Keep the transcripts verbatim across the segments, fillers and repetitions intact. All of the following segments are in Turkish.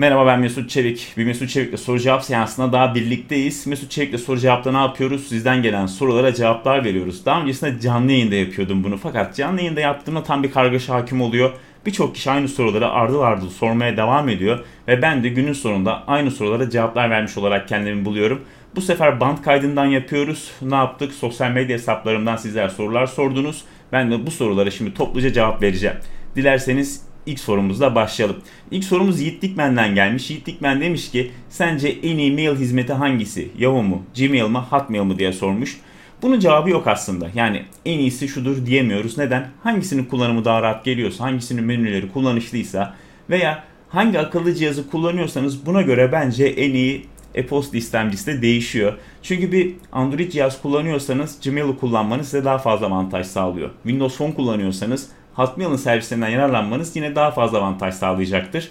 Merhaba, ben Mesut Çevik. Bir Mesut Çevik'le soru cevap seansında daha birlikteyiz. Mesut Çevik'le soru cevapta ne yapıyoruz? Sizden gelen sorulara cevaplar veriyoruz. Daha öncesinde canlı yayında yapıyordum bunu. Fakat canlı yayında yaptığımda tam bir kargaşa hakim oluyor. Birçok kişi aynı soruları ardı ardı sormaya devam ediyor. Ve ben de günün sonunda aynı sorulara cevaplar vermiş olarak kendimi buluyorum. Bu sefer band kaydından yapıyoruz. Ne yaptık? Sosyal medya hesaplarımdan sizler sorular sordunuz. Ben de bu sorulara şimdi topluca cevap vereceğim. Dilerseniz İlk sorumuzla başlayalım. İlk sorumuz Yiğit Dikmen'den gelmiş. Yiğit Dikmen demiş ki sence en iyi mail hizmeti hangisi? Yahoo mu, Gmail mi, Hotmail mı diye sormuş. Bunun cevabı yok aslında. Yani en iyisi şudur diyemiyoruz. Neden? Hangisinin kullanımı daha rahat geliyorsa, hangisinin menüleri kullanışlıysa veya hangi akıllı cihazı kullanıyorsanız buna göre bence en iyi e-posta istemcisi de değişiyor. Çünkü bir Android cihaz kullanıyorsanız Gmail'ı kullanmanız size daha fazla avantaj sağlıyor. Windows Phone kullanıyorsanız Hotmail'ın servislerinden yararlanmanız yine daha fazla avantaj sağlayacaktır.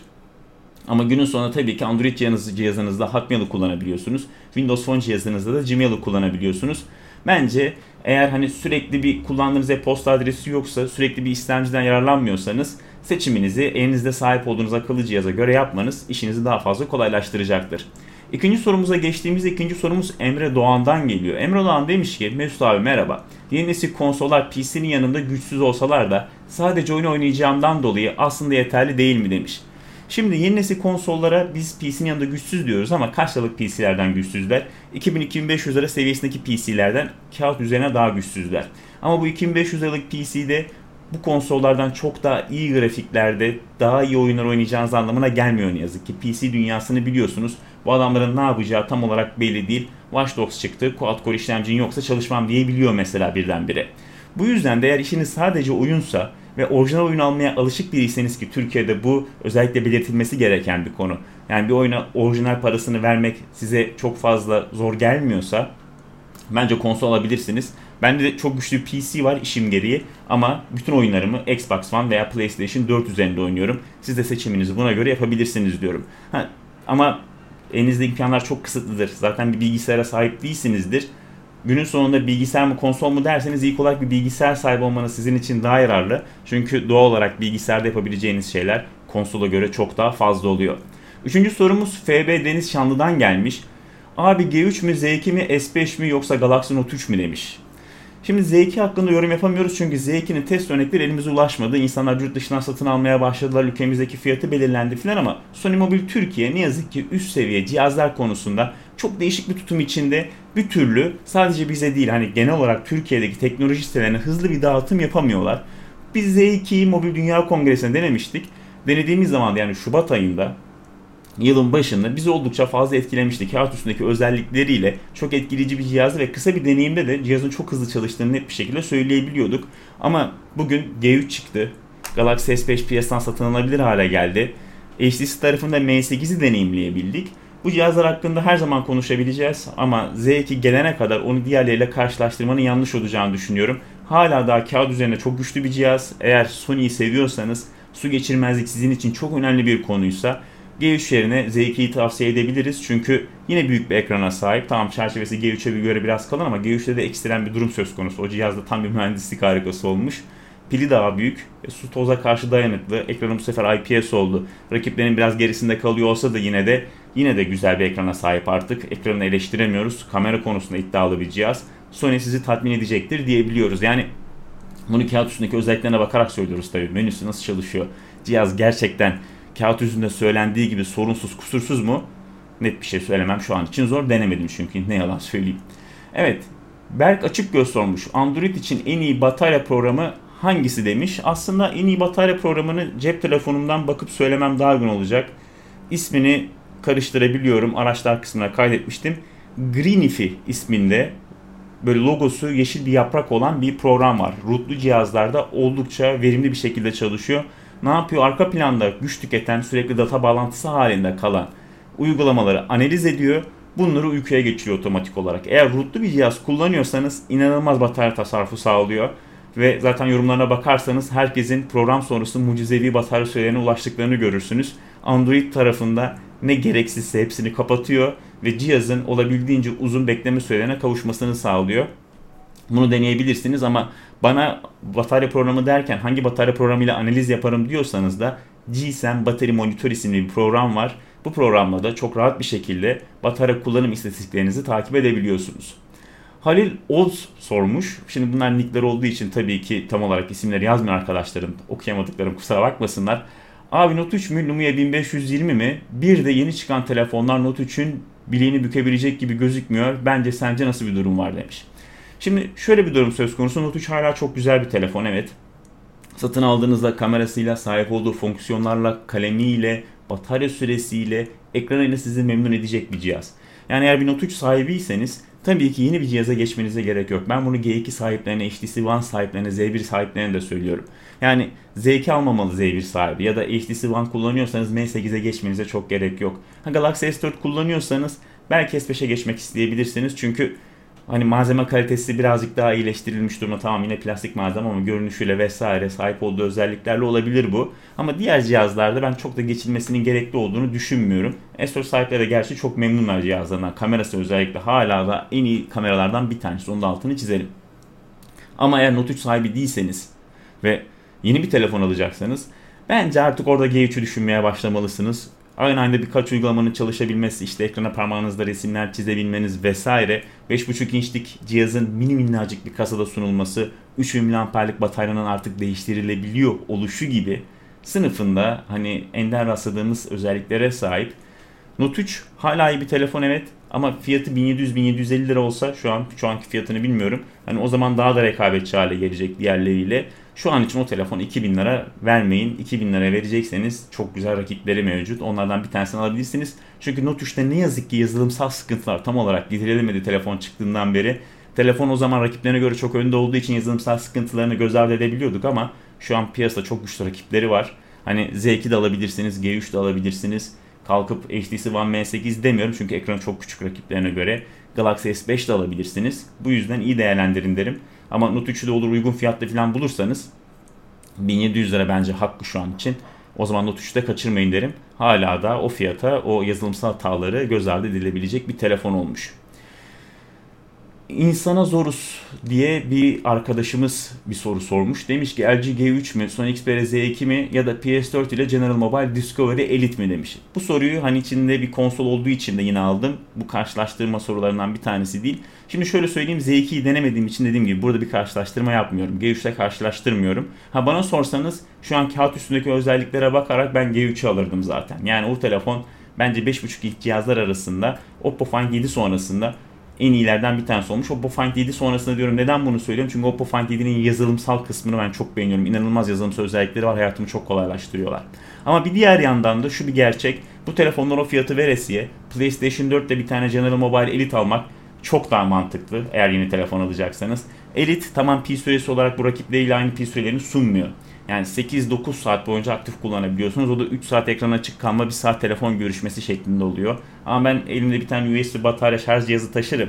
Ama günün sonunda tabii ki Android cihazınızda Hotmail'ı kullanabiliyorsunuz. Windows Phone cihazınızda da Gmail'ı kullanabiliyorsunuz. Bence eğer hani sürekli bir kullandığınız e-posta adresi yoksa, sürekli bir istemciden yararlanmıyorsanız seçiminizi elinizde sahip olduğunuz akıllı cihaza göre yapmanız işinizi daha fazla kolaylaştıracaktır. İkinci sorumuza geçtiğimizde ikinci sorumuz Emre Doğan'dan geliyor. Emre Doğan demiş ki Mesut abi merhaba. Yeni nesil konsollar P C'nin yanında güçsüz olsalar da sadece oyun oynayacağımdan dolayı aslında yeterli değil mi demiş. Şimdi yeni nesil konsollara biz P C'nin yanında güçsüz diyoruz ama kaç yıllık P C'lerden güçsüzler? iki bin iki bin beş yüz lira seviyesindeki P C'lerden kağıt üzerine daha güçsüzler. Ama bu iki bin beş yüz liralık P C'de bu konsollardan çok daha iyi grafiklerde daha iyi oyunlar oynayacağınız anlamına gelmiyor ne yazık ki. P C dünyasını biliyorsunuz. Bu adamların ne yapacağı tam olarak belli değil. Watch Dogs çıktı. Quad-core işlemcin yoksa çalışmam diyebiliyor mesela birdenbire. Bu yüzden de eğer işiniz sadece oyunsa ve orijinal oyun almaya alışık biriyseniz ki Türkiye'de bu özellikle belirtilmesi gereken bir konu. Yani bir oyuna orijinal parasını vermek size çok fazla zor gelmiyorsa bence konsol alabilirsiniz. Bende de çok güçlü bir P C var işim gereği ama bütün oyunlarımı Xbox One veya PlayStation dört üzerinde oynuyorum. Siz de seçiminizi buna göre yapabilirsiniz diyorum. Ha, ama elinizde imkanlar çok kısıtlıdır. Zaten bir bilgisayara sahip değilsinizdir. Günün sonunda bilgisayar mı konsol mu derseniz ilk olarak bir bilgisayar sahibi olmanız sizin için daha yararlı. Çünkü doğal olarak bilgisayarda yapabileceğiniz şeyler konsola göre çok daha fazla oluyor. Üçüncü sorumuz F B Deniz Şanlı'dan gelmiş. Abi G üç mü, Z iki mi, S beş mi yoksa Galaxy Note üç mü demiş. Şimdi Z iki hakkında yorum yapamıyoruz çünkü Z ikinin test örnekleri elimize ulaşmadı. İnsanlar yurt dışından satın almaya başladılar. Ülkemizdeki fiyatı belirlendi filan ama Sony Mobile Türkiye ne yazık ki üst seviye cihazlar konusunda çok değişik bir tutum içinde bir türlü sadece bize değil hani genel olarak Türkiye'deki teknoloji sitelerine hızlı bir dağıtım yapamıyorlar. Biz Z ikiyi Mobil Dünya Kongresi'nde denemiştik. Denediğimiz zaman yani Şubat ayında yılın başında bizi oldukça fazla etkilemişti. Kağıt üstündeki özellikleriyle çok etkileyici bir cihazdı ve kısa bir deneyimde de cihazın çok hızlı çalıştığını net bir şekilde söyleyebiliyorduk. Ama bugün G üç çıktı. Galaxy S beş piyasadan satın alınabilir hale geldi. H T C tarafında M sekizi deneyimleyebildik. Bu cihazlar hakkında her zaman konuşabileceğiz ama Z iki gelene kadar onu diğerleriyle karşılaştırmanın yanlış olacağını düşünüyorum. Hala daha kağıt üzerinde çok güçlü bir cihaz. Eğer Sony'yi seviyorsanız su geçirmezlik sizin için çok önemli bir konuysa G üç yerine Z ikiyi tavsiye edebiliriz çünkü yine büyük bir ekrana sahip. Tamam çerçevesi G üçe göre biraz kalın ama G üçte de ekstrem bir durum söz konusu. O cihazda tam bir mühendislik harikası olmuş. Pili daha büyük, su toza karşı dayanıklı. Ekranı bu sefer I P S oldu. Rakiplerin biraz gerisinde kalıyor olsa da yine de yine de güzel bir ekrana sahip artık. Ekranını eleştiremiyoruz. Kamera konusunda iddialı bir cihaz. Sony sizi tatmin edecektir diyebiliyoruz. Yani bunu kağıt üstündeki özelliklerine bakarak söylüyoruz tabii. Menüsü nasıl çalışıyor? Cihaz gerçekten kağıt yüzünde söylendiği gibi sorunsuz, kusursuz mu? Net bir şey söylemem şu an için zor. Denemedim çünkü ne yalan söyleyeyim. Evet, Berk Açıkgöz sormuş. Android için en iyi batarya programı hangisi demiş. Aslında en iyi batarya programını cep telefonumdan bakıp söylemem daha uygun olacak. İsmini karıştırabiliyorum. Araçlar kısmına kaydetmiştim. Greenify isminde böyle logosu yeşil bir yaprak olan bir program var. Rootlu cihazlarda oldukça verimli bir şekilde çalışıyor. Ne yapıyor? Arka planda güç tüketen, sürekli data bağlantısı halinde kalan uygulamaları analiz ediyor. Bunları uykuya geçiriyor otomatik olarak. Eğer rootlu bir cihaz kullanıyorsanız inanılmaz batarya tasarrufu sağlıyor. Ve zaten yorumlarına bakarsanız herkesin program sonrası mucizevi batarya sürelerine ulaştıklarını görürsünüz. Android tarafında ne gereksizse hepsini kapatıyor ve cihazın olabildiğince uzun bekleme sürelerine kavuşmasını sağlıyor. Bunu deneyebilirsiniz ama bana batarya programı derken hangi batarya programıyla analiz yaparım diyorsanız da G S E M Battery Monitor isimli bir program var. Bu programla da çok rahat bir şekilde batarya kullanım istatistiklerinizi takip edebiliyorsunuz. Halil Oz sormuş. Şimdi bunlar nickler olduğu için tabii ki tam olarak isimleri yazmıyor arkadaşlarım. Okuyamadıklarım kusura bakmasınlar. Abi Note üç mü Lumia bin beş yüz yirmi mi? Bir de yeni çıkan telefonlar Note üçün bileğini bükebilecek gibi gözükmüyor. Bence sence nasıl bir durum var demiş. Şimdi şöyle bir durum söz konusu. Note üç hala çok güzel bir telefon, evet. Satın aldığınızda kamerasıyla, sahip olduğu fonksiyonlarla, kalemiyle, batarya süresiyle, ekranıyla sizi memnun edecek bir cihaz. Yani eğer bir Note üç sahibiyseniz tabii ki yeni bir cihaza geçmenize gerek yok. Ben bunu G iki sahiplerine, H T C One sahiplerine, Z bir sahiplerine de söylüyorum. Yani Z iki almamalı Z bir sahibi ya da H T C One kullanıyorsanız M sekize geçmenize çok gerek yok. Ha, Galaxy S dört kullanıyorsanız belki S beşe geçmek isteyebilirsiniz. Çünkü hani malzeme kalitesi birazcık daha iyileştirilmiş durumda. Tamam yine plastik malzeme ama görünüşüyle vesaire sahip olduğu özelliklerle olabilir bu. Ama diğer cihazlarda ben çok da geçilmesinin gerekli olduğunu düşünmüyorum. S dört sahipleri de gerçi çok memnunlar cihazlarından. Kamerası özellikle hala da en iyi kameralardan bir tanesi. Onun da altını çizelim. Ama eğer Note üç sahibi değilseniz ve yeni bir telefon alacaksanız bence artık orada G üçü düşünmeye başlamalısınız. Aynı anda birkaç uygulamanın çalışabilmesi, işte ekrana parmağınızla resimler çizebilmeniz vesaire, beş buçuk inçlik cihazın mini minnacık bir kasada sunulması, üç bin miliamperlik bataryanın artık değiştirilebiliyor oluşu gibi sınıfında hani ender rastladığımız özelliklere sahip. Note üç hala iyi bir telefon, evet, ama fiyatı bin yedi yüz bin yedi yüz elli lira olsa şu an şu anki fiyatını bilmiyorum. Hani o zaman daha da rekabetçi hale gelecek diğerleriyle. Şu an için o telefon iki bin lira vermeyin. iki bin lira verecekseniz çok güzel rakipleri mevcut. Onlardan bir tanesini alabilirsiniz. Çünkü Note üçte ne yazık ki yazılımsal sıkıntılar tam olarak giderilemedi telefon çıktığından beri. Telefon o zaman rakiplerine göre çok önde olduğu için yazılımsal sıkıntılarını göz ardı edebiliyorduk ama şu an piyasada çok güçlü rakipleri var. Hani Z iki de alabilirsiniz, G üç de alabilirsiniz. Kalkıp H T C One M sekiz demiyorum çünkü ekranı çok küçük rakiplerine göre. Galaxy S beş de alabilirsiniz. Bu yüzden iyi değerlendirin derim. Ama Note üçü de olur uygun fiyatlı falan bulursanız bin yedi yüz lira bence hakkı şu an için. O zaman Note üçü de kaçırmayın derim. Hala da o fiyata o yazılımsal hataları göz ardı edilebilecek bir telefon olmuş. İnsana zoruz diye bir arkadaşımız bir soru sormuş. Demiş ki L G G üç mü, Sony Xperia Z iki mi ya da P S dört ile General Mobile Discovery Elite mi demiş. Bu soruyu hani içinde bir konsol olduğu için de yine aldım. Bu karşılaştırma sorularından bir tanesi değil. Şimdi şöyle söyleyeyim, Z ikiyi denemediğim için dediğim gibi burada bir karşılaştırma yapmıyorum. G üç ile karşılaştırmıyorum. Ha bana sorsanız şu an kağıt üstündeki özelliklere bakarak ben G üçü alırdım zaten. Yani o telefon bence beş buçuk inç cihazlar arasında Oppo Find yedi sonrasında en iyilerden bir tanesi olmuş. Oppo Find yedi sonrasında diyorum. Neden bunu söylüyorum? Çünkü Oppo Find yedinin yazılımsal kısmını ben çok beğeniyorum. İnanılmaz yazılımsal özellikleri var. Hayatımı çok kolaylaştırıyorlar. Ama bir diğer yandan da şu bir gerçek. Bu telefonlar o fiyatı veresiye PlayStation dört ile bir tane General Mobile Elite almak çok daha mantıklı eğer yeni telefon alacaksanız. Elite tamam pil süresi olarak bu rakipleriyle aynı pil sürelerini sunmuyor. Yani sekiz dokuz saat boyunca aktif kullanabiliyorsunuz. O da üç saat ekran açık kalma, bir saat telefon görüşmesi şeklinde oluyor. Ama ben elimde bir tane U S B batarya şarj cihazı taşırım.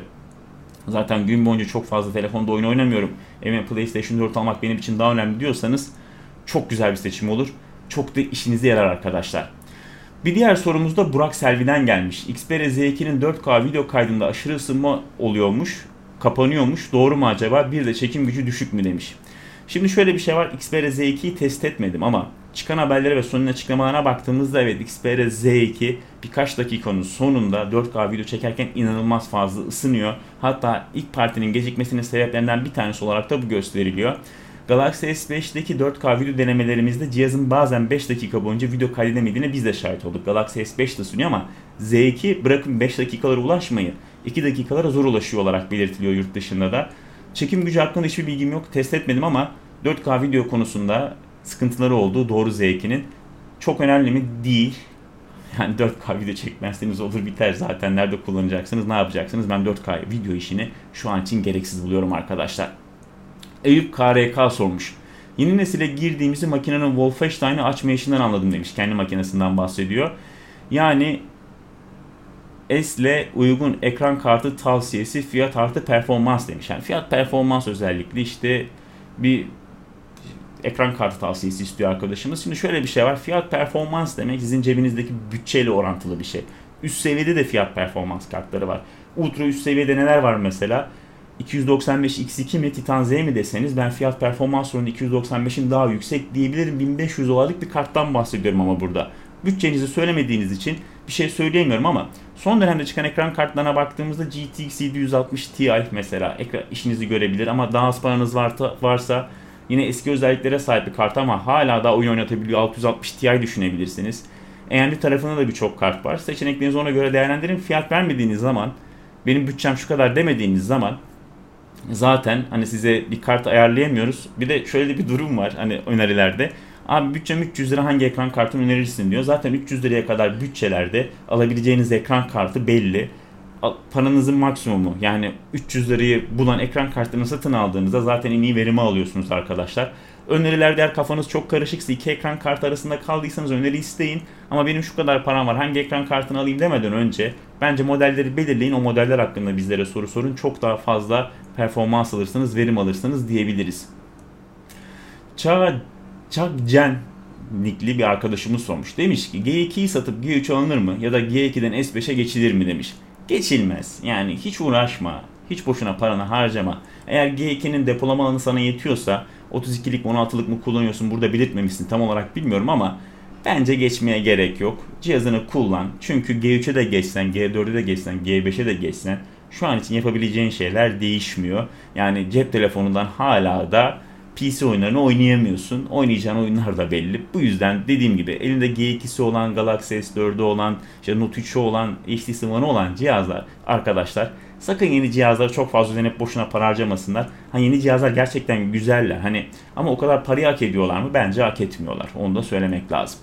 Zaten gün boyunca çok fazla telefonda oyun oynamıyorum. Evime PlayStation dört almak benim için daha önemli diyorsanız çok güzel bir seçim olur. Çok da işinize yarar arkadaşlar. Bir diğer sorumuz da Burak Selvi'den gelmiş. Xperia Z ikinin dört K video kaydında aşırı ısınma oluyormuş, kapanıyormuş. Doğru mu acaba? Bir de çekim gücü düşük mü demiş. Şimdi şöyle bir şey var. Xperia Z ikiyi test etmedim ama çıkan haberlere ve Sony'nin açıklamalarına baktığımızda evet Xperia Z iki birkaç dakikanın sonunda dört K video çekerken inanılmaz fazla ısınıyor. Hatta ilk partinin gecikmesinin sebeplerinden bir tanesi olarak da bu gösteriliyor. Galaxy S beş'teki dört K video denemelerimizde cihazın bazen beş dakika boyunca video kaydedemediğine biz de şahit olduk. Galaxy S beş de sunuyor ama Z iki bırakın beş dakikalara ulaşmayı iki dakikalara zor ulaşıyor olarak belirtiliyor yurt dışında da. Çekim gücü hakkında hiçbir bilgim yok. Test etmedim ama dört K video konusunda sıkıntıları olduğu doğru Z ikinin. Çok önemli mi? Değil. Yani dört K video çekmezseniz olur biter zaten. Nerede kullanacaksınız, ne yapacaksınız? Ben dört K video işini şu an için gereksiz buluyorum arkadaşlar. Eyüp K R K sormuş. Yeni nesile girdiğimizi makinenin Wolfenstein'ı açma işinden anladım demiş. Kendi makinesinden bahsediyor. Yani S ile uygun ekran kartı tavsiyesi fiyat artı performans demiş. Yani fiyat performans özellikle işte bir ekran kartı tavsiyesi istiyor arkadaşımız. Şimdi şöyle bir şey var. Fiyat performans demek sizin cebinizdeki bütçeyle orantılı bir şey. Üst seviyede de fiyat performans kartları var. Ultra üst seviyede neler var mesela? iki yüz doksan beş X iki mi Titan Z mi deseniz ben fiyat performans oranı iki yüz doksan beşin daha yüksek diyebilirim. bin beş yüz dolarlık bir karttan bahsediyorum ama burada. bütçenizi söylemediğiniz için bir şey söyleyemiyorum ama son dönemde çıkan ekran kartlarına baktığımızda G T X yedi yüz altmış Ti mesela ekran işinizi görebilir ama daha az paranız varsa, varsa yine eski özelliklere sahip bir kart ama hala da oyun oynatabiliyor. altı yüz altmış Ti düşünebilirsiniz. A M D tarafında da birçok kart var. Seçeneklerinizi ona göre değerlendirin. Fiyat vermediğiniz zaman, benim bütçem şu kadar demediğiniz zaman zaten hani size bir kart ayarlayamıyoruz. Bir de şöyle bir durum var hani önerilerde. Abi bütçem üç yüz lira, hangi ekran kartını önerirsin diyor. Zaten üç yüz liraya kadar bütçelerde alabileceğiniz ekran kartı belli. Paranızın maksimumu, yani üç yüz lirayı bulan ekran kartını satın aldığınızda zaten en iyi verimi alıyorsunuz arkadaşlar. Önerilerde eğer kafanız çok karışıksa, iki ekran kartı arasında kaldıysanız öneri isteyin. Ama benim şu kadar param var, hangi ekran kartını alayım demeden önce bence modelleri belirleyin. O modeller hakkında bizlere soru sorun. Çok daha fazla performans alırsınız, verim alırsınız diyebiliriz. Çağ Çakcen nickli bir arkadaşımız sormuş. Demiş ki G ikiyi satıp G üç alınır mı? Ya da G ikiden S beşe geçilir mi demiş. Geçilmez. Yani hiç uğraşma. Hiç boşuna paranı harcama. Eğer G ikinin depolama alanı sana yetiyorsa, otuz ikilik on altılık mı kullanıyorsun burada belirtmemişsin tam olarak bilmiyorum ama bence geçmeye gerek yok. Cihazını kullan. Çünkü G üçe de geçsen, G dörde de geçsen, G beşe de geçsen şu an için yapabileceğin şeyler değişmiyor. Yani cep telefonundan hala da P C oyunlarını oynayamıyorsun. Oynayacağın oyunlar da belli. Bu yüzden dediğim gibi elinde G ikisi olan, Galaxy S dördü olan, işte Note üçü olan, H T C One'ı olan cihazlar arkadaşlar, sakın yeni cihazlara çok fazla özenip boşuna para harcamasınlar. Hani yeni cihazlar gerçekten güzeller hani, ama o kadar parayı hak ediyorlar mı? Bence hak etmiyorlar. Onu da söylemek lazım.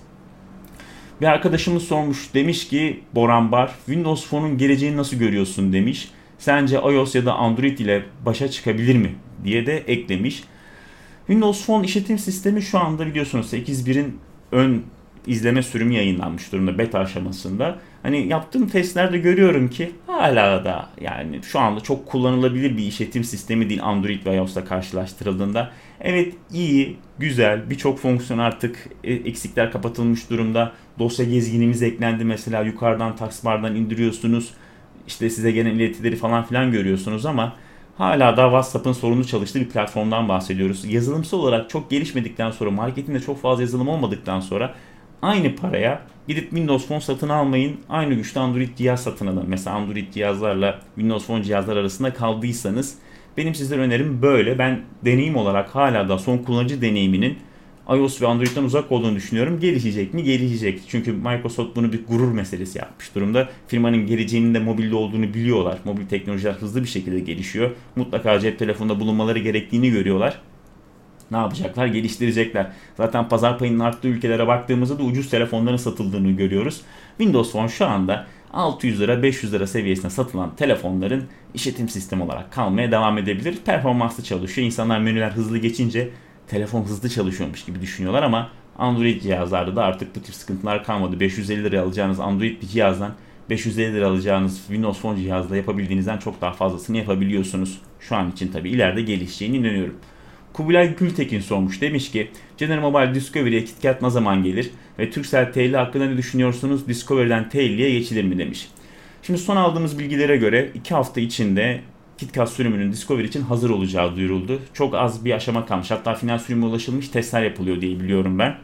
Bir arkadaşımız sormuş, demiş ki Boran Bar, Windows Phone'un geleceğini nasıl görüyorsun demiş. Sence iOS ya da Android ile başa çıkabilir mi diye de eklemiş. Windows Phone işletim sistemi şu anda biliyorsunuz sekiz nokta birin ön izleme sürümü yayınlanmış durumda beta aşamasında. Hani yaptığım testlerde görüyorum ki hala da yani şu anda çok kullanılabilir bir işletim sistemi değil Android ve iOS'la karşılaştırıldığında. Evet, iyi, güzel, birçok fonksiyon artık eksikler kapatılmış durumda. Dosya gezginimiz eklendi mesela, yukarıdan taskbar'dan indiriyorsunuz. İşte size gelen iletileri falan filan görüyorsunuz ama hala da WhatsApp'ın sorunlu çalıştığı bir platformdan bahsediyoruz. Yazılımsal olarak çok gelişmedikten sonra, marketinde çok fazla yazılım olmadıktan sonra aynı paraya gidip Windows Phone satın almayın. Aynı güçte Android cihaz satın alın. Mesela Android cihazlarla Windows Phone cihazlar arasında kaldıysanız benim sizlere önerim böyle. Ben deneyim olarak hala da son kullanıcı deneyiminin iOS ve Android'den uzak olduğunu düşünüyorum. Gelişecek mi? Gelişecek. Çünkü Microsoft bunu bir gurur meselesi yapmış durumda. Firmanın geleceğinin de mobilde olduğunu biliyorlar. Mobil teknolojiler hızlı bir şekilde gelişiyor. Mutlaka cep telefonunda bulunmaları gerektiğini görüyorlar. Ne yapacaklar? Geliştirecekler. Zaten pazar payının arttığı ülkelere baktığımızda da ucuz telefonların satıldığını görüyoruz. Windows Phone şu anda altı yüz lira beş yüz lira seviyesinde satılan telefonların işletim sistemi olarak kalmaya devam edebilir. Performanslı çalışıyor. İnsanlar menüler hızlı geçince telefon hızlı çalışıyormuş gibi düşünüyorlar ama Android cihazlarda da artık bu tip sıkıntılar kalmadı. beş yüz elli liraya alacağınız Android bir cihazdan beş yüz elli lira alacağınız Windows Phone cihazla yapabildiğinizden çok daha fazlasını yapabiliyorsunuz. Şu an için tabii ileride gelişeceğine inanıyorum. Kubilay Gültekin sormuş. Demiş ki General Mobile Discovery'ye KitKat ne zaman gelir? Ve Turkcell T elli hakkında ne düşünüyorsunuz? Discovery'den T elliye geçilir mi demiş. Şimdi son aldığımız bilgilere göre iki hafta içinde KitKat sürümünün Discovery için hazır olacağı duyuruldu. Çok az bir aşama kalmış. Hatta final sürümü ulaşılmış, testler yapılıyor diye biliyorum ben.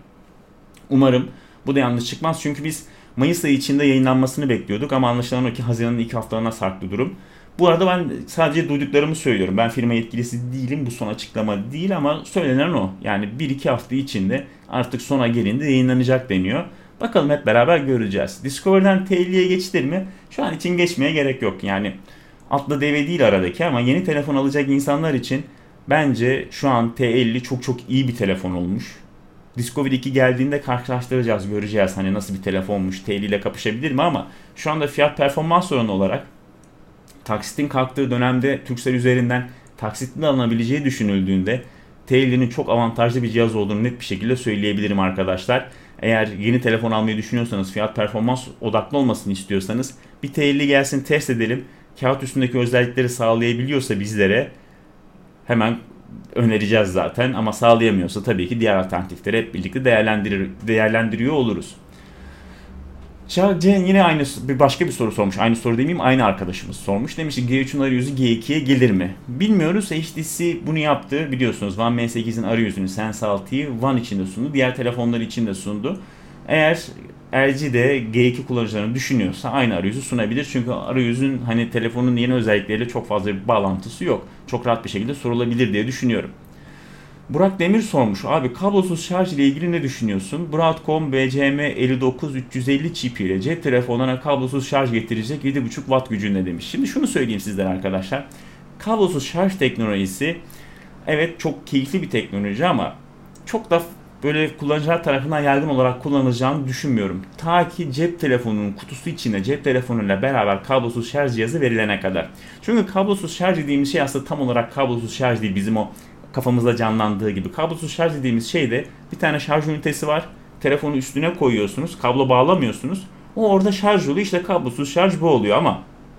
Umarım bu da yanlış çıkmaz. Çünkü biz Mayıs ayı içinde yayınlanmasını bekliyorduk ama anlaşılan o ki Haziran'ın ilk haftalarına sarktı durum. Bu arada ben sadece duyduklarımı söylüyorum. Ben firma yetkilisi değilim. Bu son açıklama değil ama söylenen o. Yani bir iki hafta içinde artık sona gelindi, yayınlanacak deniyor. Bakalım, hep beraber göreceğiz. Discovery'den T elliye geçilir mi? Şu an için geçmeye gerek yok. Yani atla deve değil aradaki ama yeni telefon alacak insanlar için bence şu an T elli çok çok iyi bir telefon olmuş. Discovery iki geldiğinde karşılaştıracağız, göreceğiz hani nasıl bir telefonmuş, T elli ile kapışabilir mi ama şu anda fiyat performans oranı olarak taksitin kalktığı dönemde Turkcell üzerinden taksitle alınabileceği düşünüldüğünde T ellinin çok avantajlı bir cihaz olduğunu net bir şekilde söyleyebilirim arkadaşlar. Eğer yeni telefon almayı düşünüyorsanız, fiyat performans odaklı olmasını istiyorsanız bir T elli gelsin, test edelim. Kağıt üstündeki özellikleri sağlayabiliyorsa bizlere hemen önereceğiz zaten ama sağlayamıyorsa tabii ki diğer alternatifleri hep birlikte değerlendirir, değerlendiriyor oluruz. Cem yine aynı bir başka bir soru sormuş. Aynı soru demeyeyim, aynı arkadaşımız sormuş. Demiş ki G üçün arayüzü G ikiye gelir mi? Bilmiyoruz. H T C bunu yaptı. Biliyorsunuz One M sekizin arayüzünü Sense altıyı One içinde sundu. Diğer telefonlar için de sundu. Eğer L G de G iki kullanıcılarını düşünüyorsa aynı arayüzü sunabilir. Çünkü arayüzün hani telefonun yeni özellikleriyle çok fazla bir bağlantısı yok. Çok rahat bir şekilde sorulabilir diye düşünüyorum. Burak Demir sormuş. Abi kablosuz şarj ile ilgili ne düşünüyorsun? Broadcom B C M elli dokuz üç yüz elli çipi ile cep telefonlarına kablosuz şarj getirecek yedi buçuk watt gücünde demiş. Şimdi şunu söyleyeyim sizlere arkadaşlar. Kablosuz şarj teknolojisi evet çok keyifli bir teknoloji ama çok da böyle kullanıcılar tarafından yaygın olarak kullanılacağını düşünmüyorum. Ta ki cep telefonunun kutusu içinde cep telefonuyla beraber kablosuz şarj cihazı verilene kadar. Çünkü kablosuz şarj dediğimiz şey aslında tam olarak kablosuz şarj değil, bizim o kafamızda canlandığı gibi. Kablosuz şarj dediğimiz şeyde bir tane şarj ünitesi var. Telefonu üstüne koyuyorsunuz. Kablo bağlamıyorsunuz. O orada şarj oluyor. İşte kablosuz şarj bu oluyor ama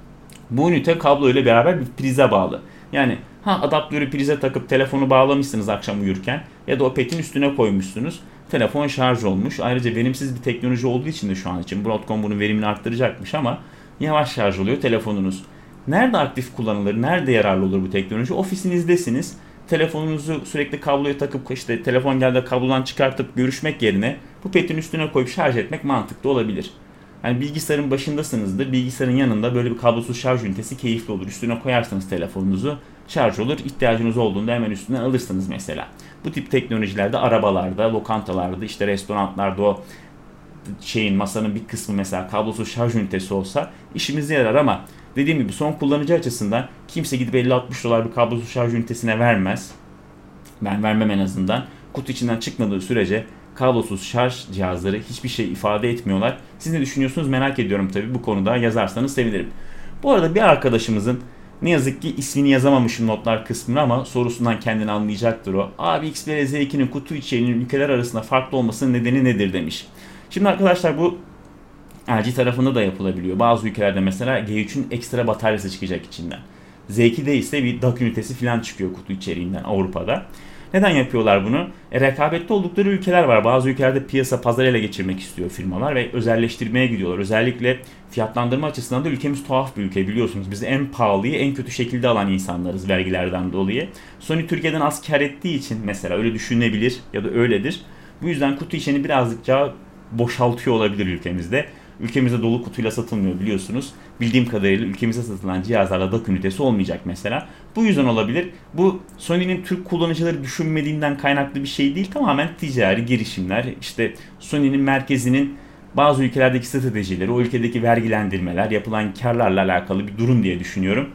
bu ünite kablo ile beraber bir prize bağlı. Yani ha adaptörü prize takıp telefonu bağlamışsınız akşam uyurken ya da o petin üstüne koymuşsunuz. Telefon şarj olmuş. Ayrıca verimsiz bir teknoloji olduğu için de şu an için Broadcom bunun verimini arttıracakmış ama yavaş şarj oluyor telefonunuz. Nerede aktif kullanılır, nerede yararlı olur bu teknoloji? Ofisinizdesiniz. Telefonunuzu sürekli kabloya takıp işte telefon geldi kablodan çıkartıp görüşmek yerine bu petin üstüne koyup şarj etmek mantıklı olabilir. Yani bilgisayarın başındasınızdır. Bilgisayarın yanında böyle bir kablosuz şarj ünitesi keyifli olur. Üstüne koyarsınız telefonunuzu, şarj olur. İhtiyacınız olduğunda hemen üstünden alırsınız mesela. Bu tip teknolojilerde arabalarda, lokantalarda, işte restoranlarda o şeyin masanın bir kısmı mesela kablosuz şarj ünitesi olsa işimize yarar ama dediğim gibi son kullanıcı açısından kimse gidip elli altmış dolar bir kablosuz şarj ünitesine vermez. Ben vermem en azından. Kutu içinden çıkmadığı sürece kablosuz şarj cihazları hiçbir şey ifade etmiyorlar. Siz ne düşünüyorsunuz merak ediyorum tabii, bu konuda yazarsanız sevinirim. Bu arada bir arkadaşımızın ne yazık ki ismini yazamamışım notlar kısmına ama sorusundan kendini anlayacaktır o. Abi Xperia Z ikinin kutu içeriğinin ülkeler arasında farklı olmasının nedeni nedir demiş. Şimdi arkadaşlar bu L G tarafında da yapılabiliyor. Bazı ülkelerde mesela G üçün ekstra bataryası çıkacak içinden. Z ikide ise bir D A C ünitesi falan çıkıyor kutu içeriğinden Avrupa'da. Neden yapıyorlar bunu? E, rekabette oldukları ülkeler var. Bazı ülkelerde piyasa pazar ele geçirmek istiyor firmalar ve özelleştirmeye gidiyorlar. Özellikle fiyatlandırma açısından da ülkemiz tuhaf bir ülke biliyorsunuz. Biz en pahalıyı en kötü şekilde alan insanlarız vergilerden dolayı. Sony Türkiye'den az kar ettiği için mesela öyle düşünülebilir ya da öyledir. Bu yüzden kutu içini birazcık boşaltıyor olabilir ülkemizde. Ülkemizde dolu kutuyla satılmıyor biliyorsunuz. Bildiğim kadarıyla ülkemizde satılan cihazlarda D A C ünitesi olmayacak mesela. Bu yüzden olabilir. Bu Sony'nin Türk kullanıcıları düşünmediğinden kaynaklı bir şey değil. Tamamen ticari girişimler. İşte Sony'nin merkezinin bazı ülkelerdeki stratejileri, o ülkedeki vergilendirmeler, yapılan karlarla alakalı bir durum diye düşünüyorum.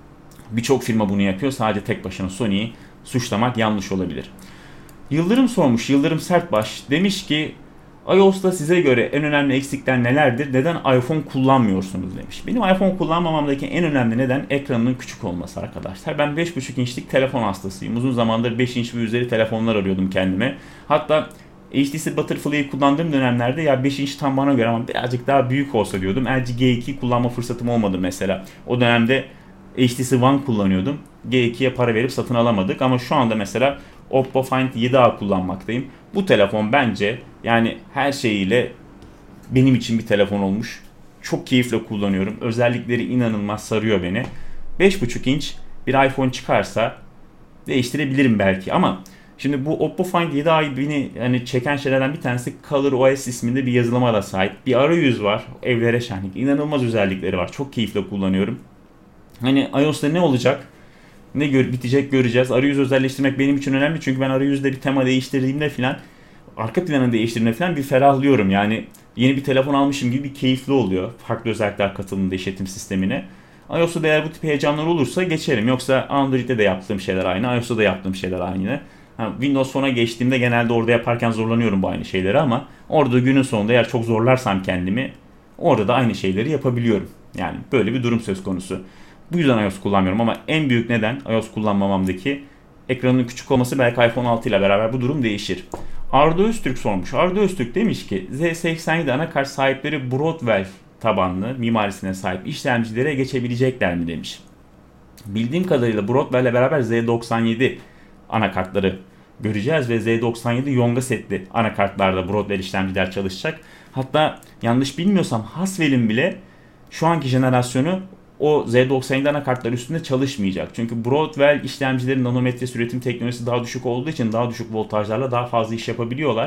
Birçok firma bunu yapıyor. Sadece tek başına Sony'yi suçlamak yanlış olabilir. Yıldırım sormuş. Yıldırım Sertbaş demiş ki iOS'ta size göre en önemli eksikler nelerdir? Neden iPhone kullanmıyorsunuz demiş. Benim iPhone kullanmamamdaki en önemli neden ekranının küçük olması arkadaşlar. Ben beş buçuk inçlik telefon hastasıyım. Uzun zamandır beş inç ve üzeri telefonlar arıyordum kendime. Hatta H T C Butterfly'yi kullandığım dönemlerde ya beş inç tam bana göre ama birazcık daha büyük olsa diyordum. L G G iki kullanma fırsatım olmadı mesela. O dönemde H T C One kullanıyordum. G ikiye para verip satın alamadık ama şu anda mesela Oppo Find yedi A kullanmaktayım. Bu telefon bence yani her şeyiyle benim için bir telefon olmuş. Çok keyifle kullanıyorum. Özellikleri inanılmaz sarıyor beni. beş buçuk inç bir iPhone çıkarsa değiştirebilirim belki ama şimdi bu Oppo Find yedi A beni hani çeken şeylerden bir tanesi ColorOS isminde bir yazılıma da sahip. Bir arayüz var. Evlere şenlik. İnanılmaz özellikleri var. Çok keyifle kullanıyorum. Hani iOS'ta ne olacak? Ne gör, bitecek göreceğiz. Arayüz özelleştirmek benim için önemli çünkü ben arayüzde bir tema değiştirdiğimde filan, arka planını değiştirdiğimde filan bir ferahlıyorum. Yani yeni bir telefon almışım gibi bir keyifli oluyor. Farklı özellikler katıldığında işletim sistemine. iOS'ta da eğer bu tip heyecanlar olursa geçerim. Yoksa Android'de de yaptığım şeyler aynı. iOS'ta da yaptığım şeyler aynı. Ha, Windows Phone'a geçtiğimde genelde orada yaparken zorlanıyorum bu aynı şeyleri ama orada günün sonunda eğer çok zorlarsam kendimi orada da aynı şeyleri yapabiliyorum. Yani böyle bir durum söz konusu. Bu yüzden iOS kullanmıyorum ama en büyük neden iOS kullanmamamdaki ekranın küçük olması. Belki iPhone altı ile beraber bu durum değişir. Arda Öztürk sormuş. Arda Öztürk demiş ki Z seksen yedi anakart sahipleri Broadwell tabanlı mimarisine sahip işlemcilere geçebilecekler mi demiş. Bildiğim kadarıyla Broadwell ile beraber Z doksan yedi anakartları göreceğiz ve Z doksan yedi Yonga setli anakartlarda Broadwell işlemciler çalışacak. Hatta yanlış bilmiyorsam Haswell'in bile şu anki jenerasyonu o Z doksan yedi anakartlar üstünde çalışmayacak. Çünkü Broadwell işlemcilerin nanometre üretim teknolojisi daha düşük olduğu için daha düşük voltajlarla daha fazla iş yapabiliyorlar.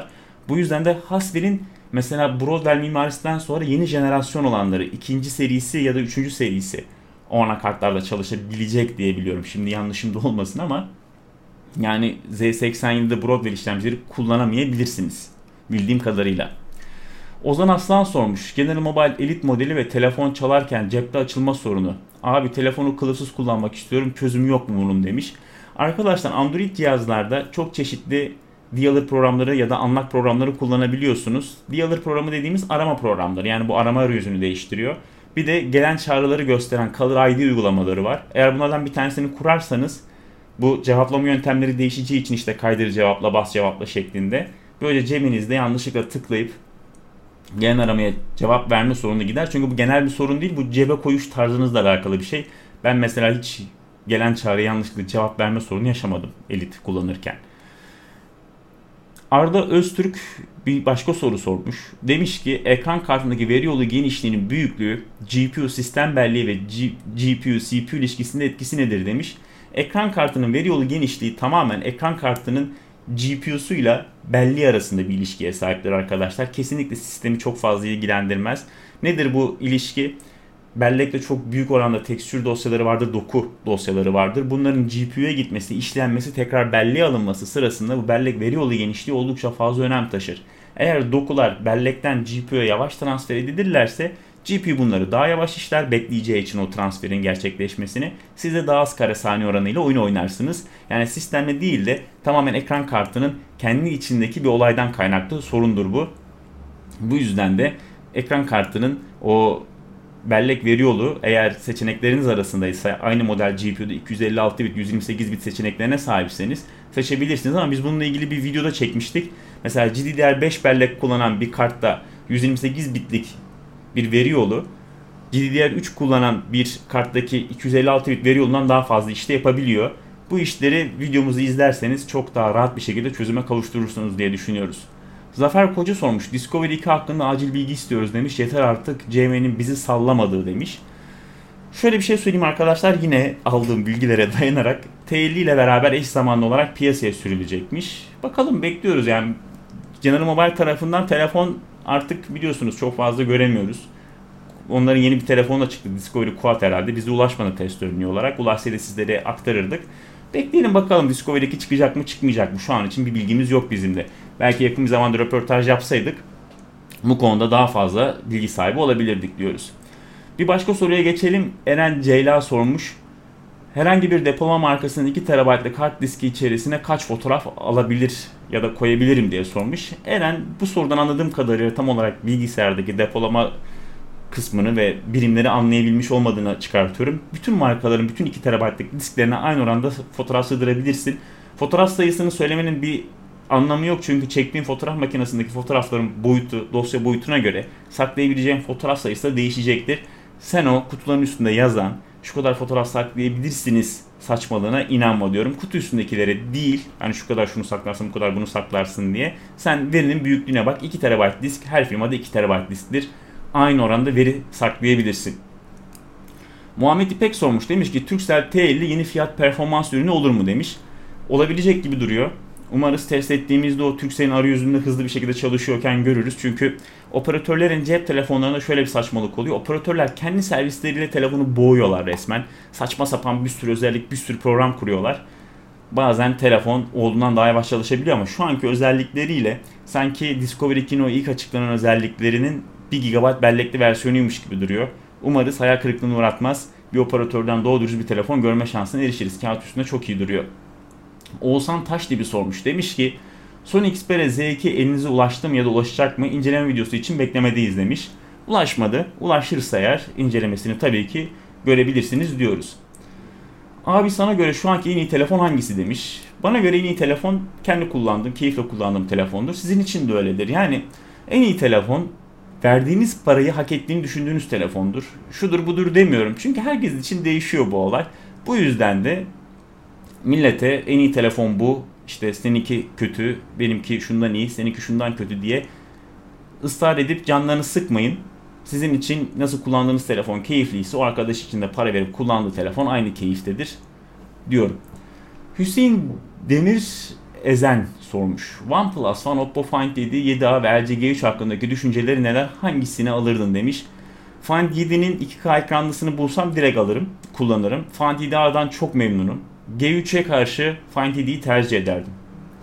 Bu yüzden de Haswell'in mesela Broadwell mimarisinden sonra yeni jenerasyon olanları, ikinci serisi ya da üçüncü serisi o anakartlarla çalışabilecek diye biliyorum. Şimdi yanlışım da olmasın ama yani Z seksen yedide Broadwell işlemcileri kullanamayabilirsiniz bildiğim kadarıyla. Ozan Aslan sormuş. General Mobile Elite modeli ve telefon çalarken cepte açılma sorunu. Abi telefonu kılıfsız kullanmak istiyorum, çözüm yok mu bunun demiş. Arkadaşlar Android cihazlarda çok çeşitli Dialer programları ya da Unlock programları kullanabiliyorsunuz. Dialer programı dediğimiz arama programları. Yani bu arama arayüzünü değiştiriyor. Bir de gelen çağrıları gösteren Caller I D uygulamaları var. Eğer bunlardan bir tanesini kurarsanız bu cevaplama yöntemleri değişeceği için işte kaydır cevapla, bas cevapla şeklinde. Böyle cebinizde yanlışlıkla tıklayıp gelen aramaya cevap verme sorunu gider. Çünkü bu genel bir sorun değil. Bu cebe koyuş tarzınızla alakalı bir şey. Ben mesela hiç gelen çağrıya yanlışlıkla cevap verme sorunu yaşamadım Elite kullanırken. Arda Öztürk bir başka soru sormuş. Demiş ki ekran kartındaki veri yolu genişliğinin büyüklüğü, G P U sistem belleği ve G P U C P U ilişkisinde etkisi nedir demiş. Ekran kartının veri yolu genişliği tamamen ekran kartının G P U'suyla belleği arasında bir ilişkiye sahiptir arkadaşlar. Kesinlikle sistemi çok fazla ilgilendirmez. Nedir bu ilişki? Bellekte çok büyük oranda tekstür dosyaları vardır, doku dosyaları vardır. Bunların G P U'ya gitmesi, işlenmesi, tekrar belleğe alınması sırasında bu bellek veri yolu genişliği oldukça fazla önem taşır. Eğer dokular bellekten G P U'ya yavaş transfer edilirlerse G P U bunları daha yavaş işler, bekleyeceği için o transferin gerçekleşmesini. Siz de daha az kare saniye oranıyla oyun oynarsınız. Yani sistemle değil de tamamen ekran kartının kendi içindeki bir olaydan kaynaklı sorundur bu. Bu yüzden de ekran kartının o bellek veri yolu eğer seçenekleriniz arasındaysa aynı model G P U'da iki yüz elli altı bit, yüz yirmi sekiz bit seçeneklerine sahipseniz seçebilirsiniz ama biz bununla ilgili bir videoda çekmiştik. Mesela G D D R beş bellek kullanan bir kartta yüz yirmi sekiz bitlik bir veri yolu G D D R üç kullanan bir karttaki iki yüz elli altı bit veri yolundan daha fazla işte yapabiliyor. Bu işleri videomuzu izlerseniz çok daha rahat bir şekilde çözüme kavuşturursunuz diye düşünüyoruz. Zafer Koca sormuş. Discovery iki hakkında acil bilgi istiyoruz demiş. Yeter artık C M'nin bizi sallamadığı demiş. Şöyle bir şey söyleyeyim arkadaşlar. Yine aldığım bilgilere dayanarak T elli ile beraber eş zamanlı olarak piyasaya sürülecekmiş. Bakalım bekliyoruz yani. General Mobile tarafından telefon artık biliyorsunuz çok fazla göremiyoruz. Onların yeni bir telefonu da çıktı. Discovery Quad herhalde. Bize ulaşmadı test ürünü olarak. Ulaşsaydı sizlere aktarırdık. Bekleyelim bakalım Discovery iki çıkacak mı çıkmayacak mı? Şu an için bir bilgimiz yok bizim de. Belki yakın bir zamanda röportaj yapsaydık bu konuda daha fazla bilgi sahibi olabilirdik diyoruz. Bir başka soruya geçelim. Eren Ceyla sormuş. Herhangi bir depolama markasının iki terabaytlık hard diski içerisine kaç fotoğraf alabilir ya da koyabilirim diye sormuş. Eren bu sorudan anladığım kadarıyla tam olarak bilgisayardaki depolama kısmını ve birimleri anlayabilmiş olmadığını çıkartıyorum. Bütün markaların bütün iki terabaytlık disklerine aynı oranda fotoğraf sığdırabilirsin. Fotoğraf sayısını söylemenin bir anlamı yok çünkü çektiğin fotoğraf makinesindeki fotoğrafların boyutu, dosya boyutuna göre saklayabileceğin fotoğraf sayısı da değişecektir. Sen o kutuların üstünde yazan şu kadar fotoğraf saklayabilirsiniz saçmalığına inanma diyorum. Kutu üstündekilere değil, hani şu kadar şunu saklarsın, bu kadar bunu saklarsın diye. Sen verinin büyüklüğüne bak. iki terabayt disk, her firmada iki terabayt disktir. Aynı oranda veri saklayabilirsin. Muhammed İpek sormuş, demiş ki Turkcell T elli yeni fiyat performans ürünü olur mu demiş. Olabilecek gibi duruyor. Umarız test ettiğimizde o Turkcell'in arayüzünde hızlı bir şekilde çalışıyorken görürüz. Çünkü operatörlerin cep telefonlarında şöyle bir saçmalık oluyor. Operatörler kendi servisleriyle telefonu boğuyorlar resmen. Saçma sapan bir sürü özellik, bir sürü program kuruyorlar. Bazen telefon olduğundan daha yavaş çalışabiliyor ama şu anki özellikleriyle sanki Discovery ikinin o ilk açıklanan özelliklerinin bir gigabayt bellekli versiyonuymuş gibi duruyor. Umarız hayal kırıklığına uğratmaz. Bir operatörden doğru dürüst bir telefon görme şansına erişiriz. Kağıt üstünde çok iyi duruyor. Oğuzhan Taşdibi sormuş. Demiş ki Sony Xperia Z iki elinize ulaştı mı ya da ulaşacak mı? İnceleme videosu için beklemedeyiz demiş. Ulaşmadı. Ulaşırsa eğer incelemesini tabii ki görebilirsiniz diyoruz. Abi sana göre şu anki en iyi telefon hangisi demiş. Bana göre en iyi telefon kendi kullandığım, keyifle kullandığım telefondur. Sizin için de öyledir. Yani en iyi telefon verdiğiniz parayı hak ettiğini düşündüğünüz telefondur. Şudur budur demiyorum. Çünkü herkes için değişiyor bu olay. Bu yüzden de millete en iyi telefon bu, işte seninki kötü, benimki şundan iyi, seninki şundan kötü diye ısrar edip canlarını sıkmayın. Sizin için nasıl kullandığınız telefon keyifliyse o arkadaş için de para verip kullandığı telefon aynı keyiftedir diyorum. Hüseyin Demir Ezen sormuş. OnePlus One, Oppo Find yedi, yedi A ve L G G üç hakkındaki düşünceleri neler? Hangisini alırdın demiş. Find yedinin iki K ekranlısını bulsam direkt alırım, kullanırım. Find yedi A'dan çok memnunum. G üçe karşı Find yediyi tercih ederdim.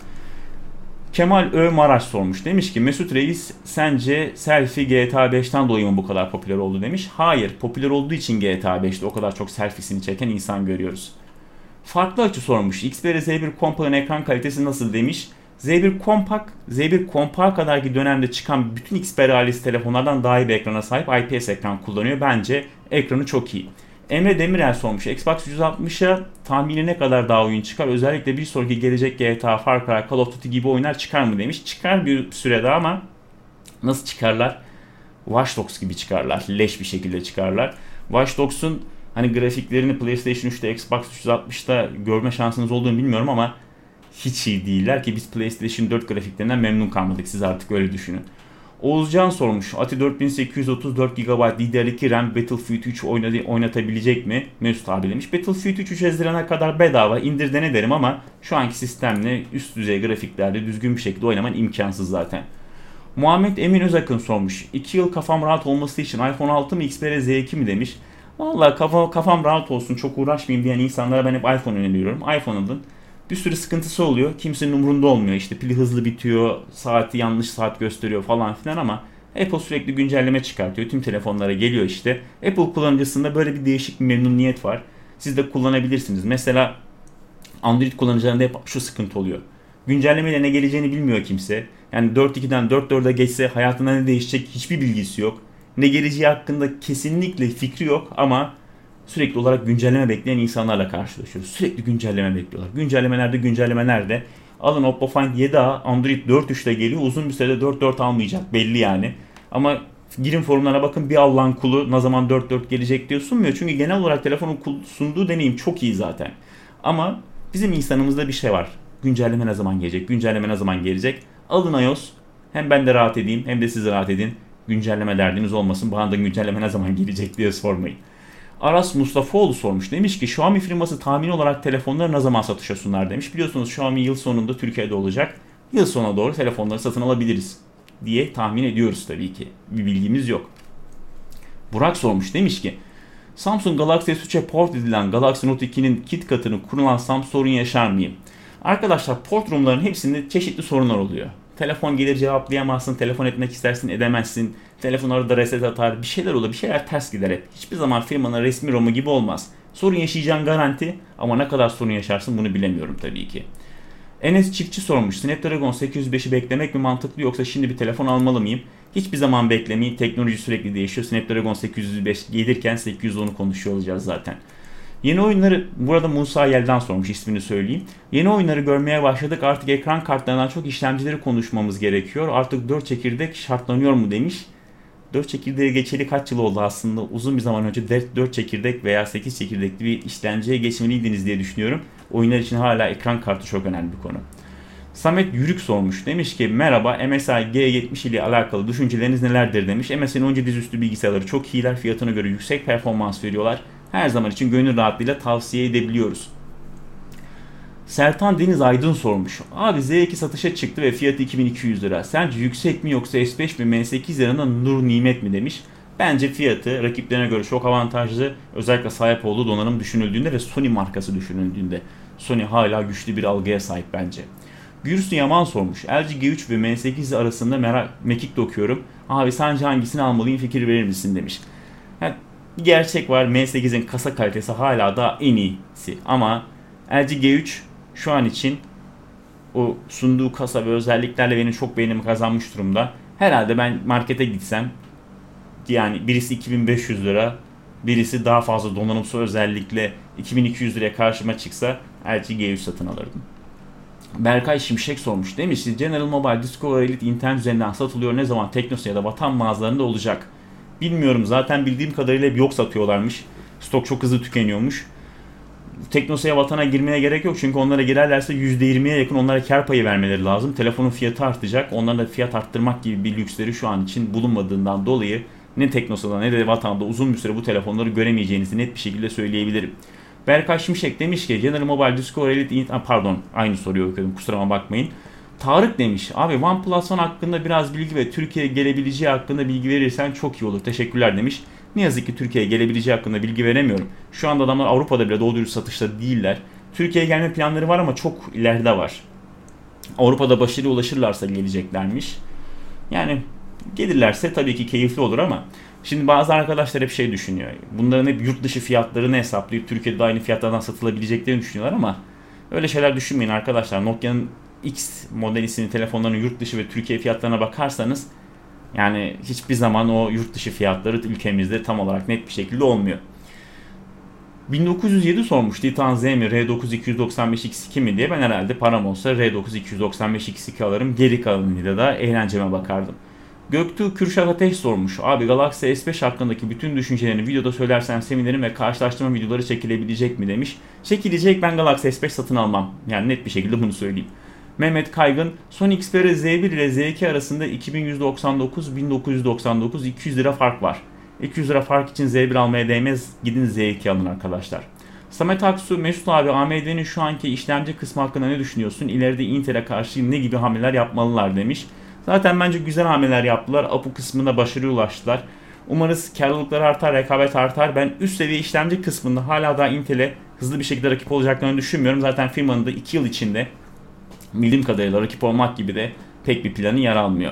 Kemal Ö Maraş sormuş. Demiş ki Mesut Reis sence selfie G T A beşten dolayı mı bu kadar popüler oldu demiş. Hayır, popüler olduğu için G T A beşte o kadar çok selfiesini çeken insan görüyoruz. Farklı açı sormuş. Xperia Z bir Compact'ın ekran kalitesi nasıl demiş. Z bir Compact, Z bir Compact'a kadarki dönemde çıkan bütün Xperia ailesi telefonlardan daha iyi bir ekrana sahip, I P S ekran kullanıyor. Bence ekranı çok iyi. Emre Demirel sormuş. Xbox yüz altmışa tahmini ne kadar daha oyun çıkar? Özellikle bir sonraki gelecek G T A, Far Cry, Call of Duty gibi oyunlar çıkar mı demiş. Çıkar bir sürede ama nasıl çıkarlar? Watch Dogs gibi çıkarlar. Leş bir şekilde çıkarlar. Watch Dogs'un hani grafiklerini PlayStation üçte, Xbox üç yüz altmışta görme şansınız olduğunu bilmiyorum ama hiç iyi değiller ki biz PlayStation dört grafiklerinden memnun kalmadık. Siz artık öyle düşünün. Oğuzcan sormuş. Ati dört bin sekiz yüz otuz dört gigabayt D D R iki RAM Battlefield üç oynatabilecek mi? Mesut abi demiş. Battlefield üç üç Haziran'a kadar bedava, indir dene derim ama şu anki sistemle üst düzey grafiklerde düzgün bir şekilde oynaman imkansız zaten. Muhammed Emin Özakın sormuş. iki yıl kafam rahat olması için iPhone altı mı Xperia Z iki mi demiş. Vallahi kafa, kafam rahat olsun, çok uğraşmayayım diyen insanlara ben hep iPhone öneriyorum. iPhone alın. Bir sürü sıkıntısı oluyor. Kimsenin umurunda olmuyor. İşte pili hızlı bitiyor, saati yanlış saat gösteriyor falan filan ama Apple sürekli güncelleme çıkartıyor. Tüm telefonlara geliyor işte. Apple kullanıcısında böyle bir değişik bir memnuniyet var. Siz de kullanabilirsiniz. Mesela Android kullanıcılarında hep şu sıkıntı oluyor. Güncellemeyle ne geleceğini bilmiyor kimse. Yani dört nokta ikiden dört nokta dörde geçse hayatında ne değişecek hiçbir bilgisi yok. Ne geleceği hakkında kesinlikle fikri yok ama sürekli olarak güncelleme bekleyen insanlarla karşılaşıyoruz. Sürekli güncelleme bekliyorlar. Güncellemelerde güncellemelerde. Alın Oppo Find yedi A Android dört nokta üçte geliyor. Uzun bir sürede dört nokta dört almayacak belli yani. Ama girin forumlara bakın, bir Allah'ın kulu ne zaman dört nokta dört gelecek diyor sunmuyor. Çünkü genel olarak telefonun sunduğu deneyim çok iyi zaten. Ama bizim insanımızda bir şey var. Güncelleme ne zaman gelecek? Güncelleme ne zaman gelecek? Alın iOS. Hem ben de rahat edeyim hem de siz rahat edin. Güncelleme derdiniz olmasın. Bana da güncelleme ne zaman gelecek diye sormayın. Aras Mustafaoğlu sormuş. Demiş ki Xiaomi firması tahmini olarak telefonları ne zaman satışa sunar demiş. Biliyorsunuz Xiaomi yıl sonunda Türkiye'de olacak. Yıl sonuna doğru telefonları satın alabiliriz diye tahmin ediyoruz tabii ki. Bir bilgimiz yok. Burak sormuş. Demiş ki Samsung Galaxy S üçe port edilen Galaxy Note ikinin kit katını kullansam sorun yaşar mıyım? Arkadaşlar port room'ların hepsinde çeşitli sorunlar oluyor. Telefon gelir cevaplayamazsın, telefon etmek istersin edemezsin, telefon arada reset atar, bir şeyler olur, bir şeyler ters gider hep. Hiçbir zaman firmanın resmi ROM'u gibi olmaz. Sorun yaşayacağın garanti ama ne kadar sorun yaşarsın bunu bilemiyorum tabii ki. Enes Çiftçi sormuş. Snapdragon sekiz yüz beşi beklemek mi mantıklı yoksa şimdi bir telefon almalı mıyım? Hiçbir zaman beklemeyin. Teknoloji sürekli değişiyor. Snapdragon sekiz yüz beş gelirken sekiz yüz onu konuşuyor olacağız zaten. Yeni oyunları, burada Musa Yel'den sormuş, ismini söyleyeyim. Yeni oyunları görmeye başladık. Artık ekran kartlarından çok işlemcileri konuşmamız gerekiyor. Artık dört çekirdek şartlanıyor mu demiş. dört çekirdeğe geçeli kaç yıl oldu aslında? Uzun bir zaman önce dört çekirdek veya sekiz çekirdekli bir işlemciye geçmeliydiniz diye düşünüyorum. Oyunlar için hala ekran kartı çok önemli bir konu. Samet Yürük sormuş. Demiş ki merhaba, M S I G yetmiş ile alakalı düşünceleriniz nelerdir demiş. M S I'nin önce dizüstü bilgisayarları çok iyiler. Fiyatına göre yüksek performans veriyorlar. Her zaman için gönül rahatlığıyla tavsiye edebiliyoruz. Sertan Deniz Aydın sormuş. Abi Z iki satışa çıktı ve fiyatı iki bin iki yüz lira. Sence yüksek mi yoksa S beş mi M sekiz yanında nur nimet mi demiş. Bence fiyatı rakiplerine göre çok avantajlı. Özellikle sahip olduğu donanım düşünüldüğünde ve Sony markası düşünüldüğünde. Sony hala güçlü bir algıya sahip bence. Gürsü Yaman sormuş. L G G üç ve M sekiz arasında merak, mekik dokuyorum. Abi sence hangisini almalıyım, fikir verir misin demiş. Yani bir gerçek var, M sekizin kasa kalitesi hala da en iyisi. Ama L G G üç şu an için o sunduğu kasa ve özelliklerle benim çok beğenimi kazanmış durumda. Herhalde ben markete gitsem, yani birisi iki bin beş yüz lira, birisi daha fazla donanımsal özellikle iki bin iki yüz liraya karşıma çıksa L G G üç satın alırdım. Berkay Şimşek sormuş. Demiş ki General Mobile Discover Elite internet üzerinden satılıyor. Ne zaman Teknosa ya da Vatan mağazalarında olacak? Bilmiyorum. Zaten bildiğim kadarıyla yok satıyorlarmış. Stok çok hızlı tükeniyormuş. Teknosa'ya, Vatan'a girmeye gerek yok. Çünkü onlara girerlerse yüzde yirmiye yakın onlara kar payı vermeleri lazım. Telefonun fiyatı artacak. Onların da fiyat arttırmak gibi bir lüksleri şu an için bulunmadığından dolayı ne Teknosa'da ne de Vatan'da uzun bir süre bu telefonları göremeyeceğinizi net bir şekilde söyleyebilirim. Berkay Şimşek demiş ki General Mobile Discovery Elite, pardon aynı soruyu okudum kusuruma bakmayın. Tarık demiş abi OnePlus One hakkında biraz bilgi ve Türkiye'ye gelebileceği hakkında bilgi verirsen çok iyi olur. Teşekkürler demiş. Ne yazık ki Türkiye'ye gelebileceği hakkında bilgi veremiyorum. Şu anda adamlar Avrupa'da bile doğru dürüst satışta değiller. Türkiye'ye gelme planları var ama çok ileride var. Avrupa'da başarıya ulaşırlarsa geleceklermiş. Yani gelirlerse tabii ki keyifli olur ama şimdi bazı arkadaşlar hep şey düşünüyor. Bunların hep yurt dışı fiyatlarını hesaplayıp Türkiye'de aynı fiyatlardan satılabileceklerini düşünüyorlar ama öyle şeyler düşünmeyin arkadaşlar. Nokia'nın X model isimli telefonların yurt dışı ve Türkiye fiyatlarına bakarsanız yani hiçbir zaman o yurt dışı fiyatları ülkemizde tam olarak net bir şekilde olmuyor. bin dokuz yüz yedi sormuş Titan Z mi R dokuz iki yüz doksan beş X iki mi diye. Ben herhalde param olsa R dokuz iki yüz doksan beş X iki alırım. Geri kalanıyla da eğlenceme bakardım. Göktuğ Kürşat Ateş sormuş. Abi Galaxy S beş hakkındaki bütün düşüncelerini videoda söylersen sevinirim ve karşılaştırma videoları çekilebilecek mi demiş. Çekilecek, ben Galaxy S beş satın almam. Yani net bir şekilde bunu söyleyeyim. Mehmet Kaygın, Sony Xperia Z bir ile Z iki arasında iki bin yüz doksan dokuz, bin dokuz yüz doksan dokuz, iki yüz lira fark var. iki yüz lira fark için Z bir almaya değmez, gidin Z iki alın arkadaşlar. Samet Aksu, Mesut abi A M D'nin şu anki işlemci kısmı hakkında ne düşünüyorsun? İleride Intel'e karşı ne gibi hamleler yapmalılar demiş. Zaten bence güzel hamleler yaptılar. A P U kısmında başarıya ulaştılar. Umarız karlılıkları artar, rekabet artar. Ben üst seviye işlemci kısmında hala daha Intel'e hızlı bir şekilde rakip olacaklarını düşünmüyorum. Zaten firmanın da iki yıl içinde bildiğim kadarıyla rakip olmak gibi de pek bir planı yer almıyor.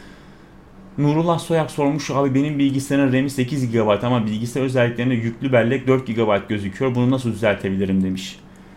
Nurullah Soyak sormuş, abi benim bilgisayarın RAM'i sekiz gigabayt ama bilgisayar özelliklerinde yüklü bellek dört gigabayt gözüküyor. Bunu nasıl düzeltebilirim demiş.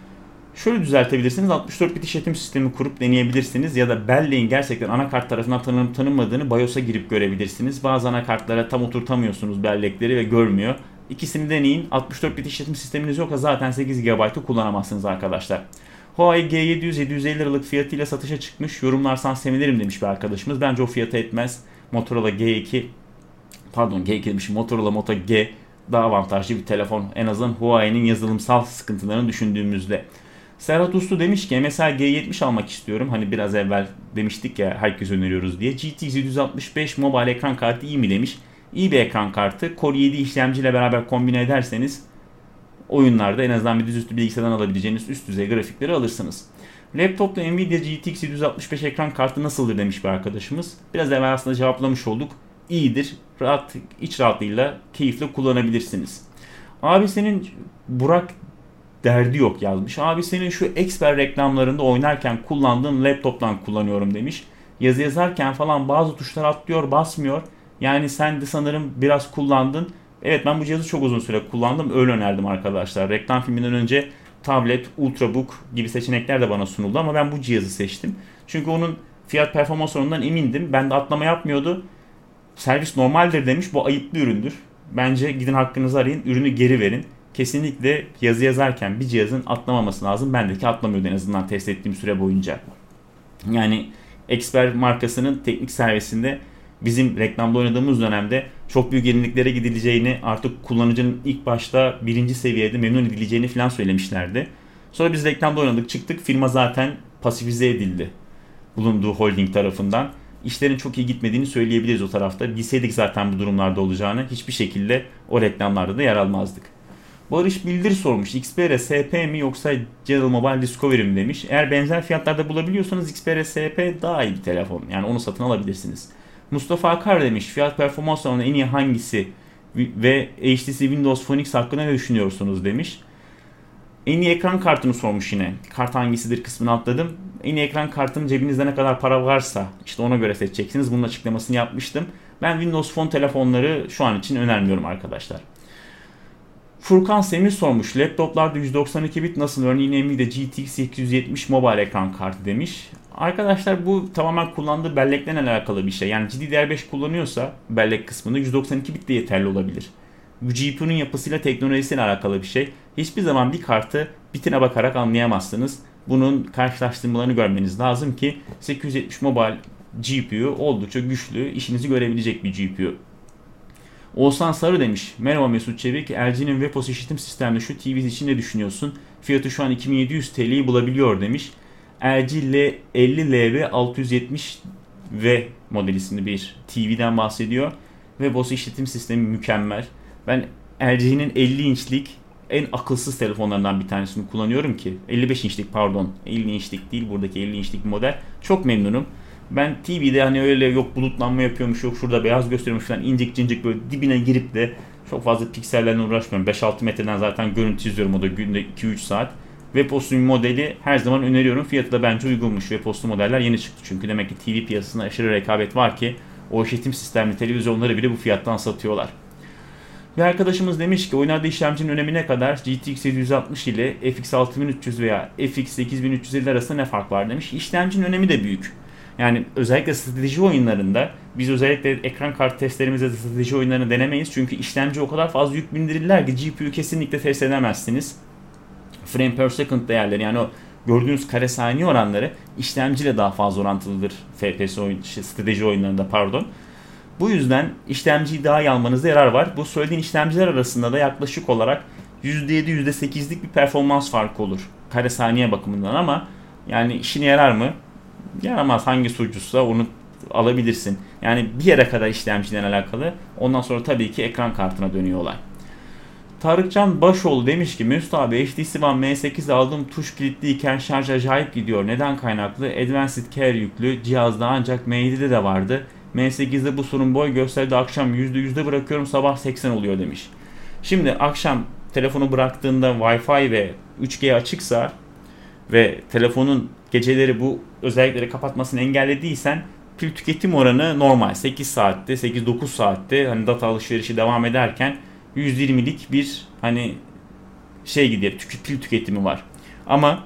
Şöyle düzeltebilirsiniz, altmış dört bit işletim sistemi kurup deneyebilirsiniz ya da belleğin gerçekten anakart tarafından tanınıp tanınmadığını BIOS'a girip görebilirsiniz. Bazı anakartlara tam oturtamıyorsunuz bellekleri ve görmüyor. İkisini deneyin. altmış dört bit işletim sisteminiz yoksa zaten sekiz gigabayt'ı kullanamazsınız arkadaşlar. Huawei G yedi yüz yedi yüz elli liralık fiyatıyla satışa çıkmış. Yorumlarsan sevinirim demiş bir arkadaşımız. Bence o fiyata etmez. Motorola G iki pardon G iki demişim. Motorola Moto G daha avantajlı bir telefon. En azından Huawei'nin yazılımsal sıkıntılarını düşündüğümüzde. Serhat Uslu demiş ki mesela G yetmiş almak istiyorum. Hani biraz evvel demiştik ya herkes öneriyoruz diye. G T X yedi yüz altmış beş mobile ekran kartı iyi mi demiş. İyi bir ekran kartı. Core yedi işlemciyle beraber kombine ederseniz oyunlarda en azından bir dizüstü bilgisayardan alabileceğiniz üst düzey grafikleri alırsınız. Laptopta Nvidia G T X yedi yüz altmış beş ekran kartı nasıldır demiş bir arkadaşımız. Biraz evvel aslında cevaplamış olduk. İyidir. Rahat, iç rahatlığıyla keyifle kullanabilirsiniz. Abi senin Burak derdi yok yazmış. Abi senin şu Expert reklamlarında oynarken kullandığın laptoptan kullanıyorum demiş. Yazı yazarken falan bazı tuşlar atlıyor, basmıyor. Yani sen de sanırım biraz kullandın. Evet, ben bu cihazı çok uzun süre kullandım. Öyle önerdim arkadaşlar. Reklam filminden önce tablet, ultrabook gibi seçenekler de bana sunuldu ama ben bu cihazı seçtim. Çünkü onun fiyat performans oranından emindim. Ben de atlama yapmıyordu. Servis normaldir demiş. Bu ayıplı üründür. Bence gidin hakkınızı arayın. Ürünü geri verin. Kesinlikle yazı yazarken bir cihazın atlamaması lazım. Bendeki atlamıyordu en azından test ettiğim süre boyunca. Yani Expert markasının teknik servisinde bizim reklamda oynadığımız dönemde çok büyük yeniliklere gidileceğini, artık kullanıcının ilk başta birinci seviyede memnun edileceğini falan söylemişlerdi. Sonra biz reklamda oynadık, çıktık, firma zaten pasifize edildi bulunduğu holding tarafından. İşlerin çok iyi gitmediğini söyleyebiliriz o tarafta. Bilseydik zaten bu durumlarda olacağını hiçbir şekilde o reklamlarda da yer almazdık. Barış Bildir sormuş. Xperia S P mi yoksa General Mobile Discovery mi demiş. Eğer benzer fiyatlarda bulabiliyorsanız Xperia S P daha iyi bir telefon. Yani onu satın alabilirsiniz. Mustafa Akar demiş. Fiyat performans oranında en iyi hangisi ve H T C Windows Phone X hakkında ne düşünüyorsunuz demiş. En iyi ekran kartını sormuş yine. Kart hangisidir kısmını atladım. En iyi ekran kartının cebinizde ne kadar para varsa işte ona göre seçeceksiniz. Bunun açıklamasını yapmıştım. Ben Windows Phone telefonları şu an için önermiyorum arkadaşlar. Furkan Semih sormuş. Laptoplarda yüz doksan iki bit nasıl? Örneğin Nvidia G T X sekiz yüz yetmiş mobile ekran kartı demiş. Arkadaşlar bu tamamen kullandığı bellekle alakalı bir şey. Yani D D R beş kullanıyorsa bellek kısmında yüz doksan iki bit de yeterli olabilir. Bu G P U'nun yapısıyla, teknolojisiyle alakalı bir şey. Hiçbir zaman bir kartı bitine bakarak anlayamazsınız. Bunun karşılaştırmalarını görmeniz lazım ki sekiz yüz yetmiş mobile G P U oldukça güçlü, işinizi görebilecek bir G P U. Oğuzhan Sarı demiş. Merhaba Mesut Çevik. L G'nin Vepos işletim sistemli şu T V için ne düşünüyorsun? Fiyatı şu an iki bin yedi yüz T L'yi bulabiliyor demiş. L G L elli L V altı yüz yetmiş V model isimli bir T V'den bahsediyor. Vepos işletim sistemi mükemmel. Ben L G'nin elli inçlik en akılsız telefonlarından bir tanesini kullanıyorum ki. elli beş inçlik pardon. elli inçlik değil, buradaki elli inçlik model. Çok memnunum. Ben T V'de hani öyle yok bulutlanma yapıyormuş, yok şurada beyaz gösteriyormuş falan incik cincik böyle dibine girip de çok fazla piksellerle uğraşmıyorum. beş altı metreden zaten görüntü izliyorum, o da günde iki üç saat. Webos'un modeli her zaman öneriyorum. Fiyatı da bence uygunmuş. Webos'lu modeller yeni çıktı çünkü. Demek ki T V piyasasında aşırı rekabet var ki o işletim sistemli televizyonları bile bu fiyattan satıyorlar. Bir arkadaşımız demiş ki oynadığı işlemcinin önemi ne kadar? G T X yedi yüz altmış ile F X altı bin üç yüz veya F X sekiz bin üç yüz elli arasında ne fark var demiş. İşlemcinin önemi de büyük. Yani özellikle strateji oyunlarında biz özellikle ekran kart testlerimizde strateji oyunlarını denemeyiz. Çünkü işlemci o kadar fazla yük bindirirler ki G P U kesinlikle test edemezsiniz. Frame per second değerleri, yani o gördüğünüz kare saniye oranları işlemciyle daha fazla orantılıdır F P S oyun, strateji oyunlarında pardon. Bu yüzden işlemciyi daha iyi almanızda yarar var. Bu söylediğin işlemciler arasında da yaklaşık olarak yüzde yedi yüzde sekizlik bir performans farkı olur kare saniye bakımından, ama yani işine yarar mı? Yaramaz. Hangisi ucuzsa onu alabilirsin. Yani bir yere kadar işlemciden alakalı. Ondan sonra tabii ki ekran kartına dönüyor olay. Tarıkcan Başoğlu demiş ki Mesut abi H T C One M sekiz aldım, tuş kilitliyken şarj acayip gidiyor. Neden kaynaklı? Advanced Care yüklü cihazda, ancak M yedide de vardı. M sekizde bu sorun boy gösterdi, akşam yüzde yüzde bırakıyorum, sabah seksen oluyor demiş. Şimdi akşam telefonu bıraktığında Wi-Fi ve üç G açıksa ve telefonun geceleri bu özellikleri kapatmasını engellediysen pil tüketim oranı normal sekiz saatte sekiz dokuz saatte hani data alışverişi devam ederken yüz yirmilik bir hani şey gidiyor, pil tüketimi var. Ama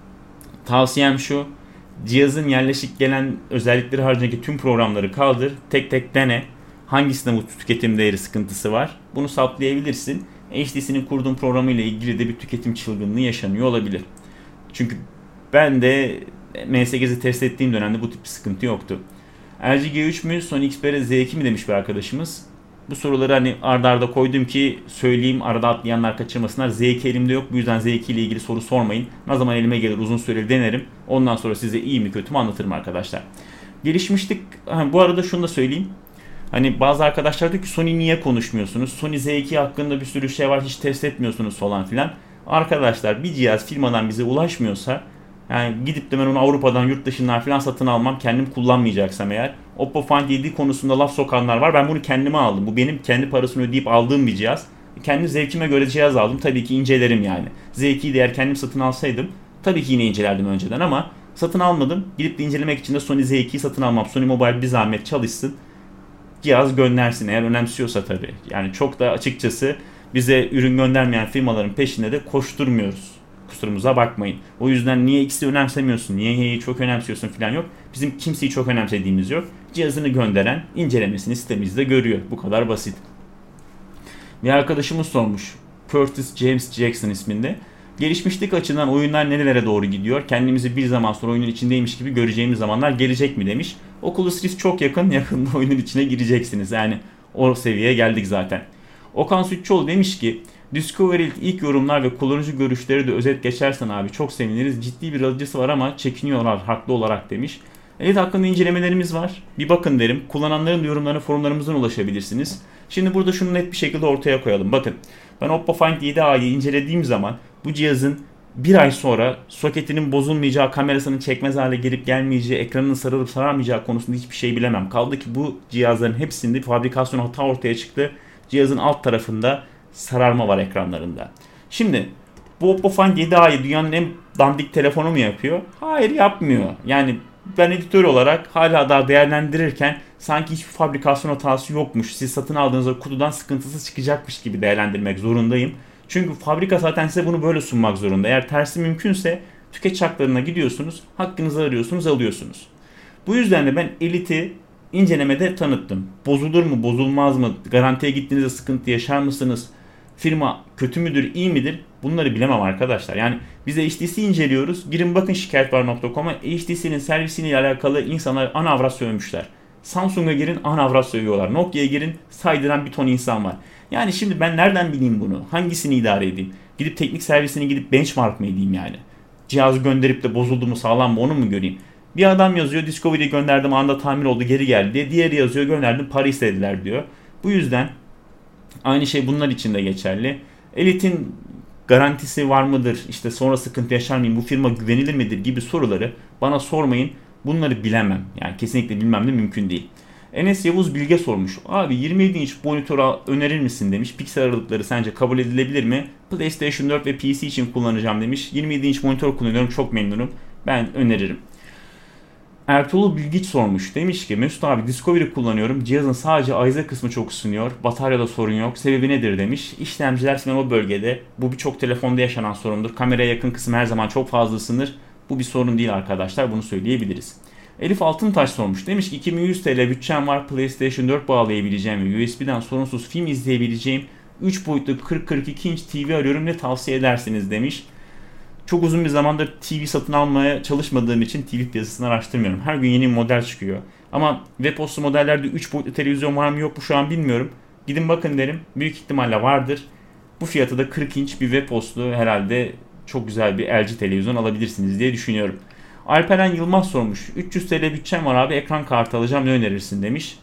tavsiyem şu: cihazın yerleşik gelen özellikleri haricindeki tüm programları kaldır, tek tek dene. Hangisinde bu tüketim değeri sıkıntısı var? Bunu saptayabilirsin. H T C'nin kurduğum programı ile ilgili de bir tüketim çılgınlığı yaşanıyor olabilir. Çünkü ben de M sekizi test ettiğim dönemde bu tip bir sıkıntı yoktu. L G G üç mü, Sony Xperia Z iki mi demiş bir arkadaşımız. Bu soruları hani arda arda koydum ki söyleyeyim, arada atlayanlar kaçırmasınlar. Z iki elimde yok, bu yüzden Z iki ile ilgili soru sormayın. Ne zaman elime gelir uzun süreli denerim. Ondan sonra size iyi mi kötü mü anlatırım arkadaşlar. Gelişmişlik, ha, bu arada şunu da söyleyeyim. Hani bazı arkadaşlar diyor ki Sony niye konuşmuyorsunuz? Sony Z iki hakkında bir sürü şey var, hiç test etmiyorsunuz falan filan. Arkadaşlar bir cihaz firmadan bize ulaşmıyorsa, yani gidip de ben onu Avrupa'dan, yurt dışından falan satın almam, kendim kullanmayacaksam eğer. Oppo Find yedi konusunda laf sokanlar var. Ben bunu kendime aldım. Bu benim kendi parasını ödeyip aldığım bir cihaz. Kendi zevkime göre cihaz aldım. Tabii ki incelerim yani. Z ikiyi de eğer kendim satın alsaydım tabii ki yine incelerdim önceden, ama satın almadım. Gidip de incelemek için de Sony Z ikiyi satın almam. Sony Mobile bir zahmet çalışsın, cihaz göndersin eğer önemsiyorsa tabii. Yani çok da açıkçası bize ürün göndermeyen firmaların peşinde de koşturmuyoruz. Kusurumuza bakmayın. O yüzden niye X'i önemsemiyorsun, niye Y'yi çok önemsiyorsun falan yok. Bizim kimseyi çok önemsediğimiz yok. Cihazını gönderen incelemesini sitemizde görüyor. Bu kadar basit. Bir arkadaşımız sormuş. Curtis James Jackson isminde. Gelişmişlik açısından oyunlar nerelere doğru gidiyor? Kendimizi bir zaman sonra oyunun içindeymiş gibi göreceğimiz zamanlar gelecek mi demiş. Oculus Rift çok yakın. Yakında oyunun içine gireceksiniz. Yani o seviyeye geldik zaten. Okan Sütçüoğlu demiş ki Discovery ilk yorumlar ve kullanıcı görüşleri de özet geçersen abi çok seviniriz. Ciddi bir alıcısı var ama çekiniyorlar haklı olarak demiş. Evet, hakkında incelemelerimiz var. Bir bakın derim. Kullananların yorumlarına forumlarımızdan ulaşabilirsiniz. Şimdi burada şunu net bir şekilde ortaya koyalım. Bakın, ben Oppo Find yedi A'yı incelediğim zaman bu cihazın bir ay sonra soketinin bozulmayacağı, kamerasının çekmez hale gelip gelmeyeceği, ekranının sarılıp sararmayacağı konusunda hiçbir şey bilemem. Kaldı ki bu cihazların hepsinde fabrikasyon hata ortaya çıktı. Cihazın alt tarafında sararma var ekranlarında. Şimdi bu Oppo Find yedi A'yı dünyanın en dandik telefonu mu yapıyor? Hayır, yapmıyor. Yani ben editör olarak hala daha değerlendirirken sanki hiçbir fabrikasyon hatası yokmuş, siz satın aldığınızda kutudan sıkıntısız çıkacakmış gibi değerlendirmek zorundayım. Çünkü fabrika zaten size bunu böyle sunmak zorunda. Eğer tersi mümkünse tüketici haklarına gidiyorsunuz, hakkınızı arıyorsunuz, alıyorsunuz. Bu yüzden de ben Elite'i incelemede tanıttım. Bozulur mu, bozulmaz mı? Garantiye gittiğinizde sıkıntı yaşar mısınız? Firma kötü müdür, iyi midir? Bunları bilemem arkadaşlar. Yani biz H T C inceliyoruz. Girin bakın şikayetvar nokta com'a. H T C'nin servisiyle alakalı insanlar ana avrat sövmüşler. Samsung'a girin, ana avrat sövüyorlar. Nokia'ya girin, saydıran bir ton insan var. Yani şimdi ben nereden bileyim bunu? Hangisini idare edeyim? Gidip teknik servisini gidip benchmark mı edeyim yani? Cihazı gönderip de bozuldu mu, sağlam mı, onu mu göreyim? Bir adam yazıyor, Discovery'i gönderdim, anda tamir oldu, geri geldi diye. Diğeri yazıyor, gönderdim, para istediler diyor. Bu yüzden aynı şey bunlar için de geçerli. Elite'in garantisi var mıdır, işte sonra sıkıntı yaşar mıyım, bu firma güvenilir midir gibi soruları bana sormayın. Bunları bilemem. Yani kesinlikle bilmem de mümkün değil. Enes Yavuz Bilge sormuş. Abi yirmi yedi inç monitör önerir misin demiş. Piksel aralıkları sence kabul edilebilir mi? PlayStation dört ve P C için kullanacağım demiş. yirmi yedi inç monitör kullanıyorum, çok memnunum. Ben öneririm. Ertuğrul Bilgiç sormuş. Demiş ki Mesut abi Discovery kullanıyorum. Cihazın sadece ayza kısmı çok ısınıyor. Bataryada sorun yok. Sebebi nedir demiş. İşlemciler sanırım o bölgede. Bu birçok telefonda yaşanan sorundur. Kameraya yakın kısım her zaman çok fazla ısınır. Bu bir sorun değil arkadaşlar. Bunu söyleyebiliriz. Elif Altıntaş sormuş. Demiş ki iki bin yüz TL bütçem var. PlayStation dört bağlayabileceğim ve U S B'den sorunsuz film izleyebileceğim üç boyutlu kırk kırk iki inç T V arıyorum. Ne tavsiye edersiniz demiş. Çok uzun bir zamandır T V satın almaya çalışmadığım için T V piyasasını araştırmıyorum. Her gün yeni bir model çıkıyor. Ama web modellerde üç boyutlu televizyon var mı yok mu şu an bilmiyorum. Gidin bakın derim. Büyük ihtimalle vardır. Bu fiyatı da kırk inç bir web herhalde çok güzel bir L G televizyon alabilirsiniz diye düşünüyorum. Alperen Yılmaz sormuş. üç yüz TL bütçem var abi, ekran kartı alacağım, ne önerirsin demiş.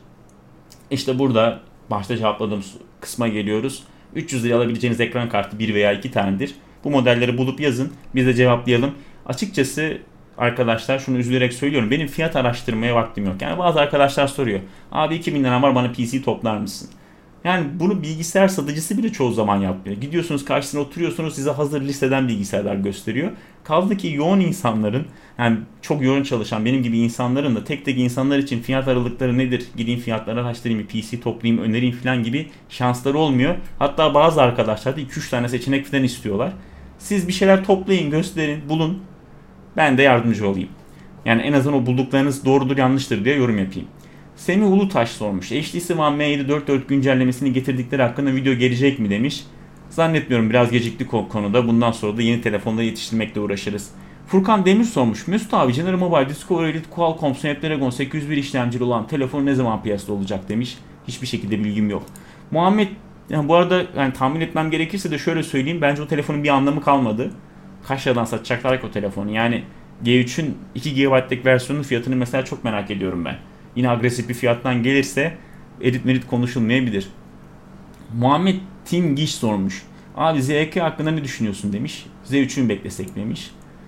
İşte burada başta cevapladığım kısma geliyoruz. üç yüz liraya alabileceğiniz ekran kartı bir veya iki tanedir. Bu modelleri bulup yazın. Biz de cevaplayalım. Açıkçası arkadaşlar şunu üzülerek söylüyorum. Benim fiyat araştırmaya vaktim yok. Yani bazı arkadaşlar soruyor. Abi iki bin lira var, bana P C toplar mısın? Yani bunu bilgisayar satıcısı bile çoğu zaman yapmıyor. Gidiyorsunuz karşısına oturuyorsunuz, size hazır listeden bilgisayarlar gösteriyor. Kaldı ki yoğun insanların, yani çok yoğun çalışan benim gibi insanların da tek tek insanlar için fiyat aralıkları nedir, gideyim fiyatları araştırayım, bir P C toplayayım, önereyim falan gibi şansları olmuyor. Hatta bazı arkadaşlar da iki üç tane seçenek falan istiyorlar. Siz bir şeyler toplayın, gösterin, bulun. Ben de yardımcı olayım. Yani en azından o bulduklarınız doğrudur yanlıştır diye yorum yapayım. Semih Ulutaş sormuş. H T C One M yedi dört dört güncellemesini getirdikleri hakkında video gelecek mi demiş. Zannetmiyorum, biraz geciktik o konuda. Bundan sonra da yeni telefonda yetiştirmekle uğraşırız. Furkan Demir sormuş. Mesut abi General Mobile Discovery Elite Qualcomm Snapdragon sekiz yüz bir işlemcili olan telefon ne zaman piyasada olacak demiş. Hiçbir şekilde bilgim yok. Muhammed, yani bu arada yani tahmin etmem gerekirse de şöyle söyleyeyim. Bence o telefonun bir anlamı kalmadı. Kaç liradan satacaklar ki o telefonu? Yani G üç'ün iki gigabaytlık versiyonun fiyatını mesela çok merak ediyorum ben. Yine agresif bir fiyattan gelirse edit merit konuşulmayabilir. Muhammed Tim Giş sormuş. Abi Z iki hakkında ne düşünüyorsun demiş. Z üç'ü mü beklesek demiş.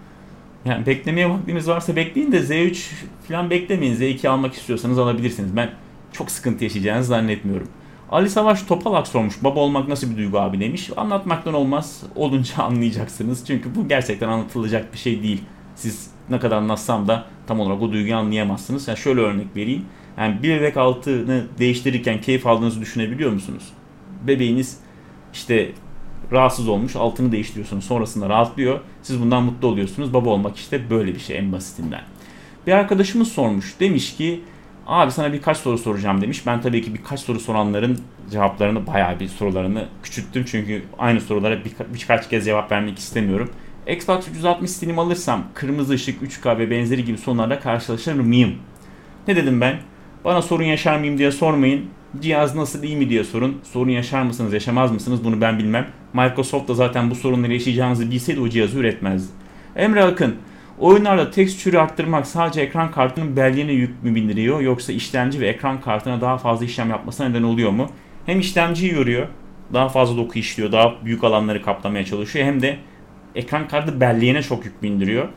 Yani beklemeye vaktiniz varsa bekleyin de Z üç falan beklemeyin. Z iki almak istiyorsanız alabilirsiniz. Ben çok sıkıntı yaşayacağınızı zannetmiyorum. Ali Savaş Topalak sormuş. Baba olmak nasıl bir duygu abi demiş. Anlatmaktan olmaz. Olunca anlayacaksınız. Çünkü bu gerçekten anlatılacak bir şey değil. Siz ne kadar anlatsam da tam olarak o duyguyu anlayamazsınız. Yani şöyle örnek vereyim. Yani bir bebek altını değiştirirken keyif aldığınızı düşünebiliyor musunuz? Bebeğiniz işte rahatsız olmuş, altını değiştiriyorsunuz. Sonrasında rahatlıyor. Siz bundan mutlu oluyorsunuz. Baba olmak işte böyle bir şey en basitinden. Bir arkadaşımız sormuş. Demiş ki abi sana birkaç soru soracağım demiş. Ben tabii ki birkaç soru soranların cevaplarını, bayağı bir sorularını küçülttüm. Çünkü aynı sorulara birka- birkaç kez cevap vermek istemiyorum. Xbox üç yüz altmış Slim alırsam kırmızı ışık, üç K ve benzeri gibi sorunlarla karşılaşır mıyım? Ne dedim ben? Bana sorun yaşar mıyım diye sormayın. Cihaz nasıl, iyi mi diye sorun. Sorun yaşar mısınız, yaşamaz mısınız bunu ben bilmem. Microsoft da zaten bu sorunları yaşayacağınızı bilseydi o cihazı üretmezdi. Emre Akın, oyunlarda tekstürü arttırmak sadece ekran kartının belleğine yük mü bindiriyor yoksa işlemci ve ekran kartına daha fazla işlem yapmasına neden oluyor mu? Hem işlemciyi yoruyor, daha fazla doku işliyor, daha büyük alanları kaplamaya çalışıyor, hem de ekran kartı belleğine çok yük bindiriyor.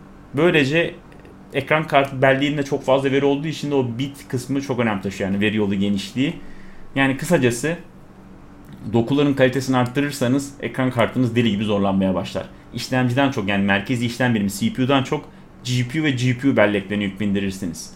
Böylece ekran kartı belleğinde çok fazla veri olduğu için de o bit kısmı çok önem taşıyor. Yani veri yolu genişliği. Yani kısacası dokuların kalitesini arttırırsanız ekran kartınız deli gibi zorlanmaya başlar. İşlemciden çok, yani merkezi işlem birimi C P U'dan çok G P U ve G P U belleklerine yük bindirirsiniz.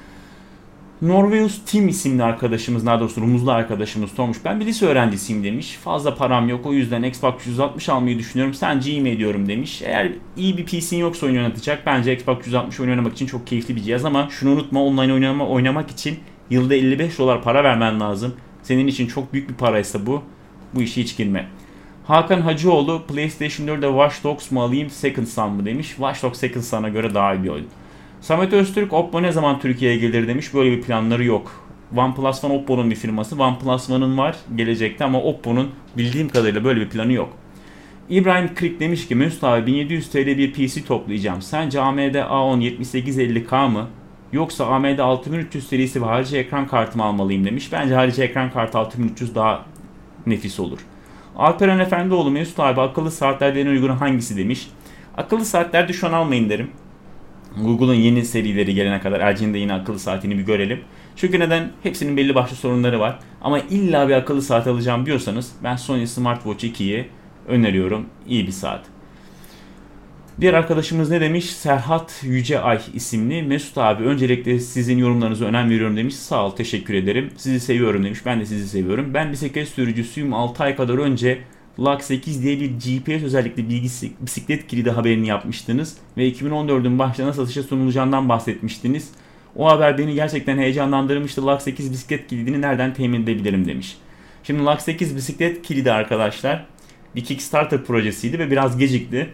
Norveus Tim isimli arkadaşımız, daha doğrusu Rumuzlu arkadaşımız sormuş. Ben bir lise öğrencisiyim demiş. Fazla param yok, o yüzden Xbox üç yüz altmış almayı düşünüyorum. Sence iyi mi ediyorum demiş. Eğer iyi bir P C'in yoksa oyun oynatacak, bence Xbox üç yüz altmış oyun oynamak için çok keyifli bir cihaz ama şunu unutma, online oynama, oynamak için yılda elli beş dolar para vermen lazım. Senin için çok büyük bir paraysa bu, bu işe hiç girme. Hakan Hacıoğlu, PlayStation dört'de Watch Dogs mu alayım, Second Son mu demiş. Watch Dogs Second Son'a göre daha iyi bir oyun. Samet Öztürk, Oppo ne zaman Türkiye'ye gelir demiş. Böyle bir planları yok. OnePlus One Oppo'nun bir firması. OnePlus One'ın var gelecekte ama Oppo'nun bildiğim kadarıyla böyle bir planı yok. İbrahim Krik demiş ki Mesut abi bin yedi yüz TL bir P C toplayacağım. Sence A M D A on yetmiş sekiz elli K mı? Yoksa A M D altı bin üç yüz serisi ve harici ekran kartımı almalıyım demiş. Bence harici ekran kartı altı bin üç yüz daha nefis olur. Alperen Efendioğlu, Mesut abi akıllı saatlerden en uygunu hangisi demiş. Akıllı saatlerde şu an almayın derim. Google'un yeni serileri gelene kadar L G'nin de yine akıllı saatini bir görelim. Çünkü neden? Hepsinin belli başlı sorunları var. Ama illa bir akıllı saat alacağım diyorsanız ben Sony Smartwatch ikiyi öneriyorum. İyi bir saat. Diğer arkadaşımız ne demiş? Serhat Yüceay isimli. Mesut abi öncelikle sizin yorumlarınıza önem veriyorum demiş. Sağ ol, teşekkür ederim. Sizi seviyorum demiş. Ben de sizi seviyorum. Ben bisiklet sürücüsüyüm. altı ay kadar önce L A K sekiz diye bir G P S özellikli bilgisi, bisiklet kilidi haberini yapmıştınız. Ve iki bin on dördün başlarına satışa sunulacağından bahsetmiştiniz. O haber beni gerçekten heyecanlandırmıştı. L A K sekiz bisiklet kilidini nereden temin edebilirim demiş. Şimdi L A K sekiz bisiklet kilidi arkadaşlar bir Kickstarter projesiydi ve biraz gecikti.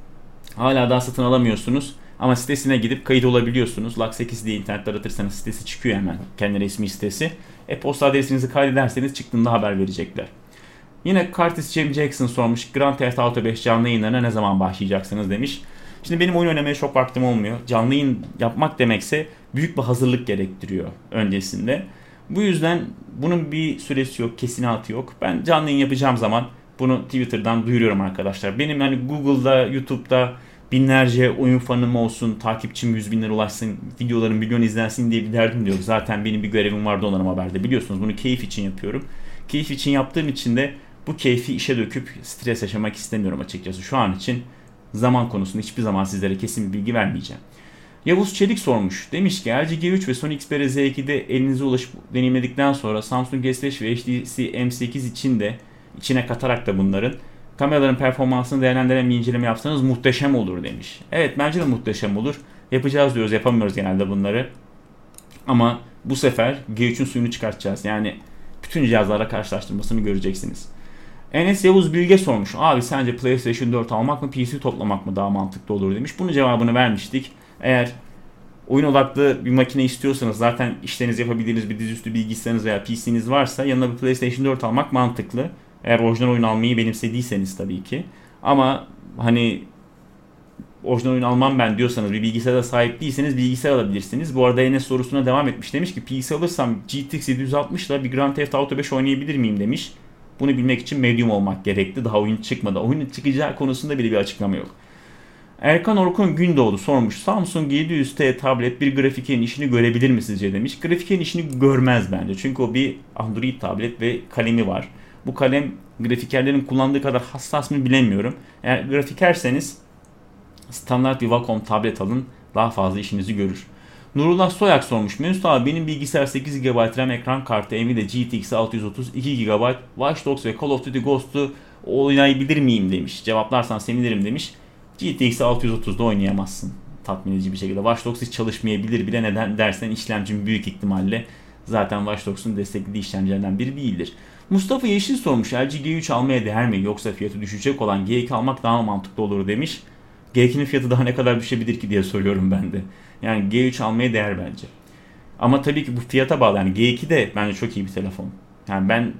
Hala daha satın alamıyorsunuz ama sitesine gidip kayıt olabiliyorsunuz. L A K sekiz diye internette aratırsanız sitesi çıkıyor hemen. Kendi resmi sitesi. E-posta adresinizi kaydederseniz çıktığında haber verecekler. Yine Curtis James Jackson sormuş. Grand Theft Auto beş canlı yayınlarına ne zaman başlayacaksınız demiş. Şimdi benim oyun oynamaya çok vaktim olmuyor. Canlı yayın yapmak demekse büyük bir hazırlık gerektiriyor öncesinde. Bu yüzden bunun bir süresi yok, kesinatı yok. Ben canlı yayın yapacağım zaman bunu Twitter'dan duyuruyorum arkadaşlar. Benim hani Google'da, YouTube'da binlerce oyun fanım olsun, takipçim yüz binlere ulaşsın, videolarım milyon izlensin diye bir derdim de yok. Zaten benim bir görevim var, Donanım Haber'de, biliyorsunuz. Bunu keyif için yapıyorum. Keyif için yaptığım için de bu keyfi işe döküp stres yaşamak istemiyorum açıkçası. Şu an için zaman konusunda hiçbir zaman sizlere kesin bir bilgi vermeyeceğim. Yavuz Çelik sormuş. Demiş ki L G G üç ve Sony Xperia Z iki'de elinize ulaşıp deneyimledikten sonra Samsung S beş ve H T C M sekiz için de içine katarak da bunların kameraların performansını değerlendiren bir inceleme yapsanız muhteşem olur demiş. Evet, bence de muhteşem olur. Yapacağız diyoruz, yapamıyoruz genelde bunları. Ama bu sefer G üçün suyunu çıkartacağız. Yani bütün cihazlarla karşılaştırmasını göreceksiniz. Enes Yavuz Bilge sormuş. Abi sence PlayStation dört almak mı P C toplamak mı daha mantıklı olur demiş. Bunun cevabını vermiştik. Eğer oyun odaklı bir makine istiyorsanız, zaten işlerinizi yapabildiğiniz bir dizüstü bilgisayarınız veya P C'niz varsa yanına bir PlayStation dört almak mantıklı. Eğer orijinal oyun almayı benimsediyseniz tabii ki. Ama hani orijinal oyun almam ben diyorsanız, bir bilgisayara sahip değilseniz bilgisayar alabilirsiniz. Bu arada Enes sorusuna devam etmiş. Demiş ki P C alırsam G T X yedi yüz altmış ile bir Grand Theft Auto beş oynayabilir miyim demiş. Bunu bilmek için medium olmak gerekti. Daha oyun çıkmadı. Oyunun çıkacağı konusunda bile bir açıklama yok. Erkan Orkun Gündoğdu sormuş. Samsung yedi yüz T tablet bir grafikerin işini görebilir mi sizce demiş. Grafikerin işini görmez bence. Çünkü o bir Android tablet ve kalemi var. Bu kalem grafikerlerin kullandığı kadar hassas mı bilemiyorum. Eğer grafikerseniz standart bir Wacom tablet alın. Daha fazla işinizi görür. Nurullah Soyak sormuş. Mesut abi benim bilgisayar sekiz gigabayt RAM ekran kartı, Nvidia G T X altı yüz otuz, iki gigabayt, Watch Dogs ve Call of Duty Ghost'u oynayabilir miyim demiş. Cevaplarsan sevinirim demiş. G T X altı yüz otuzda oynayamazsın tatmin edici bir şekilde. Watch Dogs hiç çalışmayabilir bile. Neden dersen işlemcim büyük ihtimalle zaten Watch Dogs'un desteklediği işlemcilerden biri değildir. Mustafa Yeşil sormuş. L G G üç almaya değer mi yoksa fiyatı düşecek olan G iki almak daha mantıklı olur demiş. G ikinin fiyatı daha ne kadar düşebilir ki diye soruyorum ben de. Yani G üç almaya değer bence. Ama tabii ki bu fiyata bağlı. Yani G iki de bence çok iyi bir telefon. Yani ben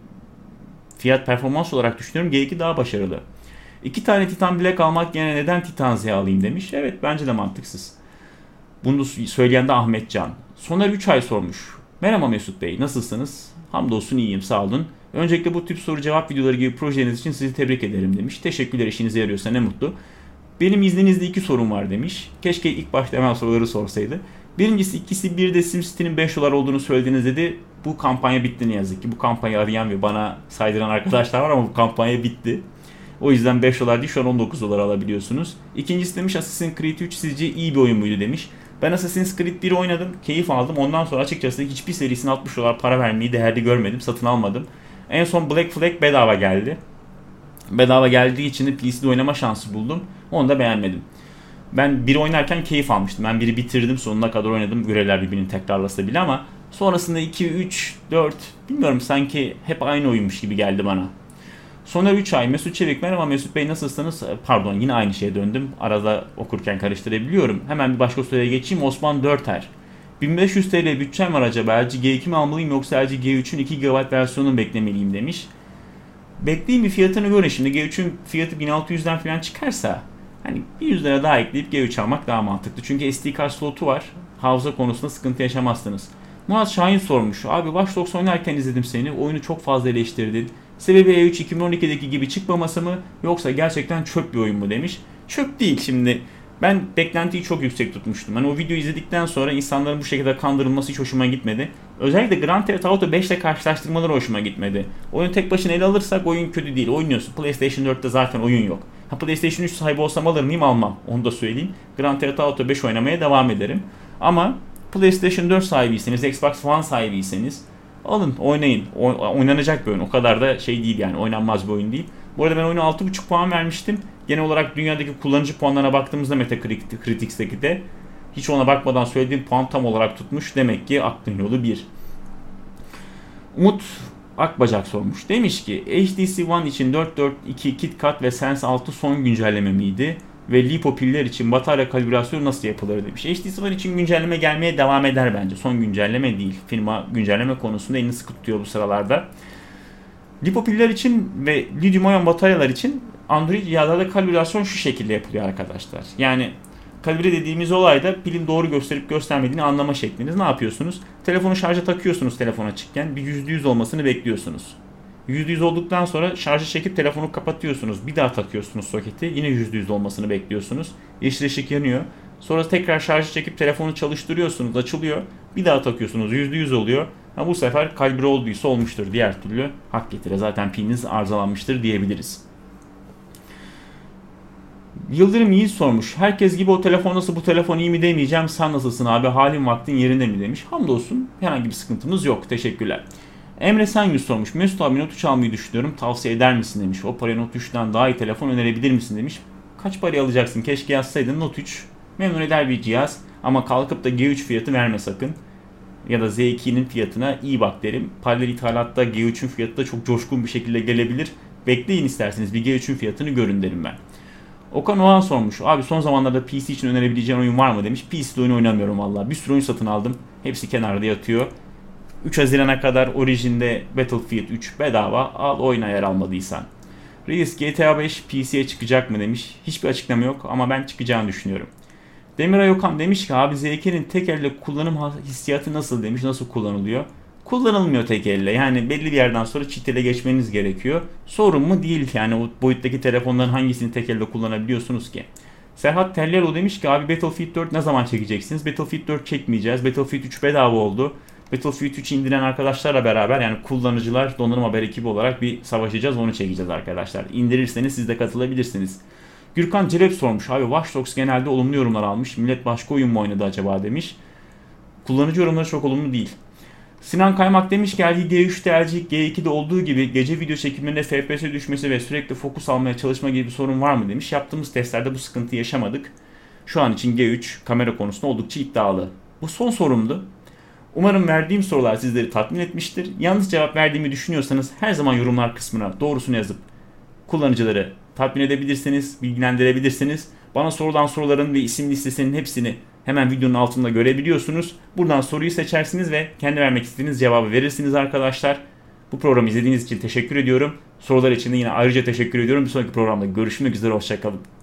fiyat performans olarak düşünüyorum G iki daha başarılı. İki tane Titan Black almak yerine neden Titan Z alayım demiş. Evet, bence de mantıksız. Bunu söyleyen de Ahmet Can. Soner üç ay sormuş. Merhaba Mesut Bey, nasılsınız? Hamdolsun iyiyim, sağ olun. Öncelikle bu tip soru cevap videoları gibi projeniz için sizi tebrik ederim demiş. Teşekkürler, işinize yarıyorsa ne mutlu. Benim izninizle iki sorum var demiş. Keşke ilk başta hemen soruları sorsaydı. Birincisi, ikisi bir de SimCity'nin beş dolar olduğunu söylediniz dedi. Bu kampanya bitti ne yazık ki. Bu kampanyayı arayan ve bana saydıran arkadaşlar var ama bu kampanya bitti. O yüzden beş dolar değil, şu an on dokuz dolar alabiliyorsunuz. İkincisi demiş, Assassin's Creed üç sizce iyi bir oyun muydu demiş. Ben Assassin's Creed bir oynadım, keyif aldım. Ondan sonra açıkçası hiçbir serisine altmış dolar para vermeyi değerli görmedim, satın almadım. En son Black Flag bedava geldi. Bedava geldiği için de P C'de oynama şansı buldum. Onu da beğenmedim. Ben biri oynarken keyif almıştım. Ben biri bitirdim, sonuna kadar oynadım. Görevler birbirini tekrarlasa bile ama sonrasında iki, üç, dört bilmiyorum, sanki hep aynı oyunmuş gibi geldi bana. Soner üç ay. Mesut Çevik. Merhaba Mesut Bey, nasılsınız? Pardon, yine aynı şeye döndüm. Arada okurken karıştırabiliyorum. Hemen bir başka soruya geçeyim. Osman Dörter. bin beş yüz T L bütçem var acaba. L G G iki mi almalıyım yoksa L G G üçün iki gigabayt versiyonunu beklemeliyim demiş. Bekleyin bir fiyatını görün. Şimdi G üçün fiyatı bin altı yüzden falan çıkarsa hani bir yüz lira daha ekleyip G üç almak daha mantıklı. Çünkü S D kart slotu var. Hafıza konusunda sıkıntı yaşamazsınız. Murat Şahin sormuş. Abi Watch Dogs oynarken izledim seni. Oyunu çok fazla eleştirdin. Sebebi E üç iki bin on ikideki gibi çıkmaması mı yoksa gerçekten çöp bir oyun mu demiş. Çöp değil şimdi. Ben beklentiyi çok yüksek tutmuştum. Hani o videoyu izledikten sonra insanların bu şekilde kandırılması hiç hoşuma gitmedi. Özellikle Grand Theft Auto beş ile karşılaştırmaları hoşuma gitmedi. Oyunu tek başına ele alırsak oyun kötü değil. Oynuyorsun. PlayStation dörtte zaten oyun yok. Ha, PlayStation üç sahibi olsam alır mıyım? Almam. Onu da söyleyeyim. Grand Theft Auto beş oynamaya devam ederim. Ama PlayStation dört sahibiyseniz, Xbox One sahibiyseniz alın, oynayın. O, oynanacak bir oyun. O kadar da şey değil yani. Oynanmaz bir oyun değil. Bu arada ben oyuna altı buçuk puan vermiştim. Genel olarak dünyadaki kullanıcı puanlarına baktığımızda Metacritic'teki de hiç ona bakmadan söylediğim puan tam olarak tutmuş. Demek ki aklın yolu bir. Umut Akbacak sormuş. Demiş ki H T C One için dört dört iki KitKat ve Sense altı son güncelleme miydi? Ve lipo piller için batarya kalibrasyonu nasıl yapılır demiş. H T C One için güncelleme gelmeye devam eder bence. Son güncelleme değil. Firma güncelleme konusunda elini sıkı tutuyor bu sıralarda. Lipo piller için ve lityum iyon bataryalar için Android cihazlarda kalibrasyon şu şekilde yapılıyor arkadaşlar. Yani kalibre dediğimiz olayda pilin doğru gösterip göstermediğini anlama şekliniz. Ne yapıyorsunuz? Telefonu şarja takıyorsunuz telefon açıkken. Bir yüzde yüz olmasını bekliyorsunuz. yüzde yüz olduktan sonra şarjı çekip telefonu kapatıyorsunuz. Bir daha takıyorsunuz soketi. Yine yüzde yüz olmasını bekliyorsunuz. Yeşil ışık yanıyor. Sonra tekrar şarjı çekip telefonu çalıştırıyorsunuz. Açılıyor. Bir daha takıyorsunuz. yüzde yüz oluyor. Ha, bu sefer kalibre olduysa olmuştur. Diğer türlü hak getire. Zaten piliniz arızalanmıştır diyebiliriz. Yıldırım Yiğit sormuş. Herkes gibi o telefon nasıl, bu telefon iyi mi demeyeceğim. Sen nasılsın abi? Halin vaktin yerinde mi demiş. Hamdolsun. Herhangi bir sıkıntımız yok. Teşekkürler. Emre Sengül sormuş. Mesut abi Note üç almayı düşünüyorum. Tavsiye eder misin demiş. O paraya Note üçten daha iyi telefon önerebilir misin demiş. Kaç paraya alacaksın? Keşke yazsaydın. Note üç memnun eder bir cihaz. Ama kalkıp da G üç fiyatı verme sakın. Ya da Z iki'nin fiyatına iyi bak derim. Paralel ithalatta G üçün fiyatı da çok coşkun bir şekilde gelebilir. Bekleyin isterseniz. Bir G üçün fiyatını görün derim ben. Okan Oğan sormuş. Abi son zamanlarda P C için önerebileceğin oyun var mı demiş. P C'de oyun oynamıyorum valla. Bir sürü oyun satın aldım. Hepsi kenarda yatıyor. üç Haziran'a kadar Origin'de Battlefield üç bedava. Al oyna yer almadıysan. Reis G T A beş P C'ye çıkacak mı demiş. Hiçbir açıklama yok ama ben çıkacağını düşünüyorum. Demiray Okan demiş ki abi Z iki'nin tek elle kullanım hissiyatı nasıl demiş. Nasıl kullanılıyor? Kullanılmıyor tek elle. Yani belli bir yerden sonra çift ele geçmeniz gerekiyor. Sorun mu? Değil. Yani o boyuttaki telefonların hangisini tek elle kullanabiliyorsunuz ki? Serhat Tellero demiş ki abi Battlefield dört ne zaman çekeceksiniz? Battlefield dört çekmeyeceğiz. Battlefield üç bedava oldu. Battlefield üç indiren arkadaşlarla beraber yani kullanıcılar donanım haber ekibi olarak bir savaşacağız, onu çekeceğiz arkadaşlar. İndirirseniz siz de katılabilirsiniz. Gürkan Celep sormuş. Abi Watch Dogs genelde olumlu yorumlar almış. Millet başka oyun mu oynadı acaba demiş. Kullanıcı yorumları çok olumlu değil. Sinan Kaymak demiş ki G üçte L G G iki'de olduğu gibi gece video çekimlerinde F P S düşmesi ve sürekli fokus almaya çalışma gibi bir sorun var mı demiş. Yaptığımız testlerde bu sıkıntıyı yaşamadık. Şu an için G üç kamera konusunda oldukça iddialı. Bu son sorumdu. Umarım verdiğim sorular sizleri tatmin etmiştir. Yanlış cevap verdiğimi düşünüyorsanız her zaman yorumlar kısmına doğrusunu yazıp kullanıcıları tatmin edebilirsiniz, bilgilendirebilirsiniz. Bana sorulan soruların ve isim listesinin hepsini hemen videonun altında görebiliyorsunuz. Buradan soruyu seçersiniz ve kendi vermek istediğiniz cevabı verirsiniz arkadaşlar. Bu programı izlediğiniz için teşekkür ediyorum. Sorular için de yine ayrıca teşekkür ediyorum. Bir sonraki programda görüşmek üzere, hoşça kalın.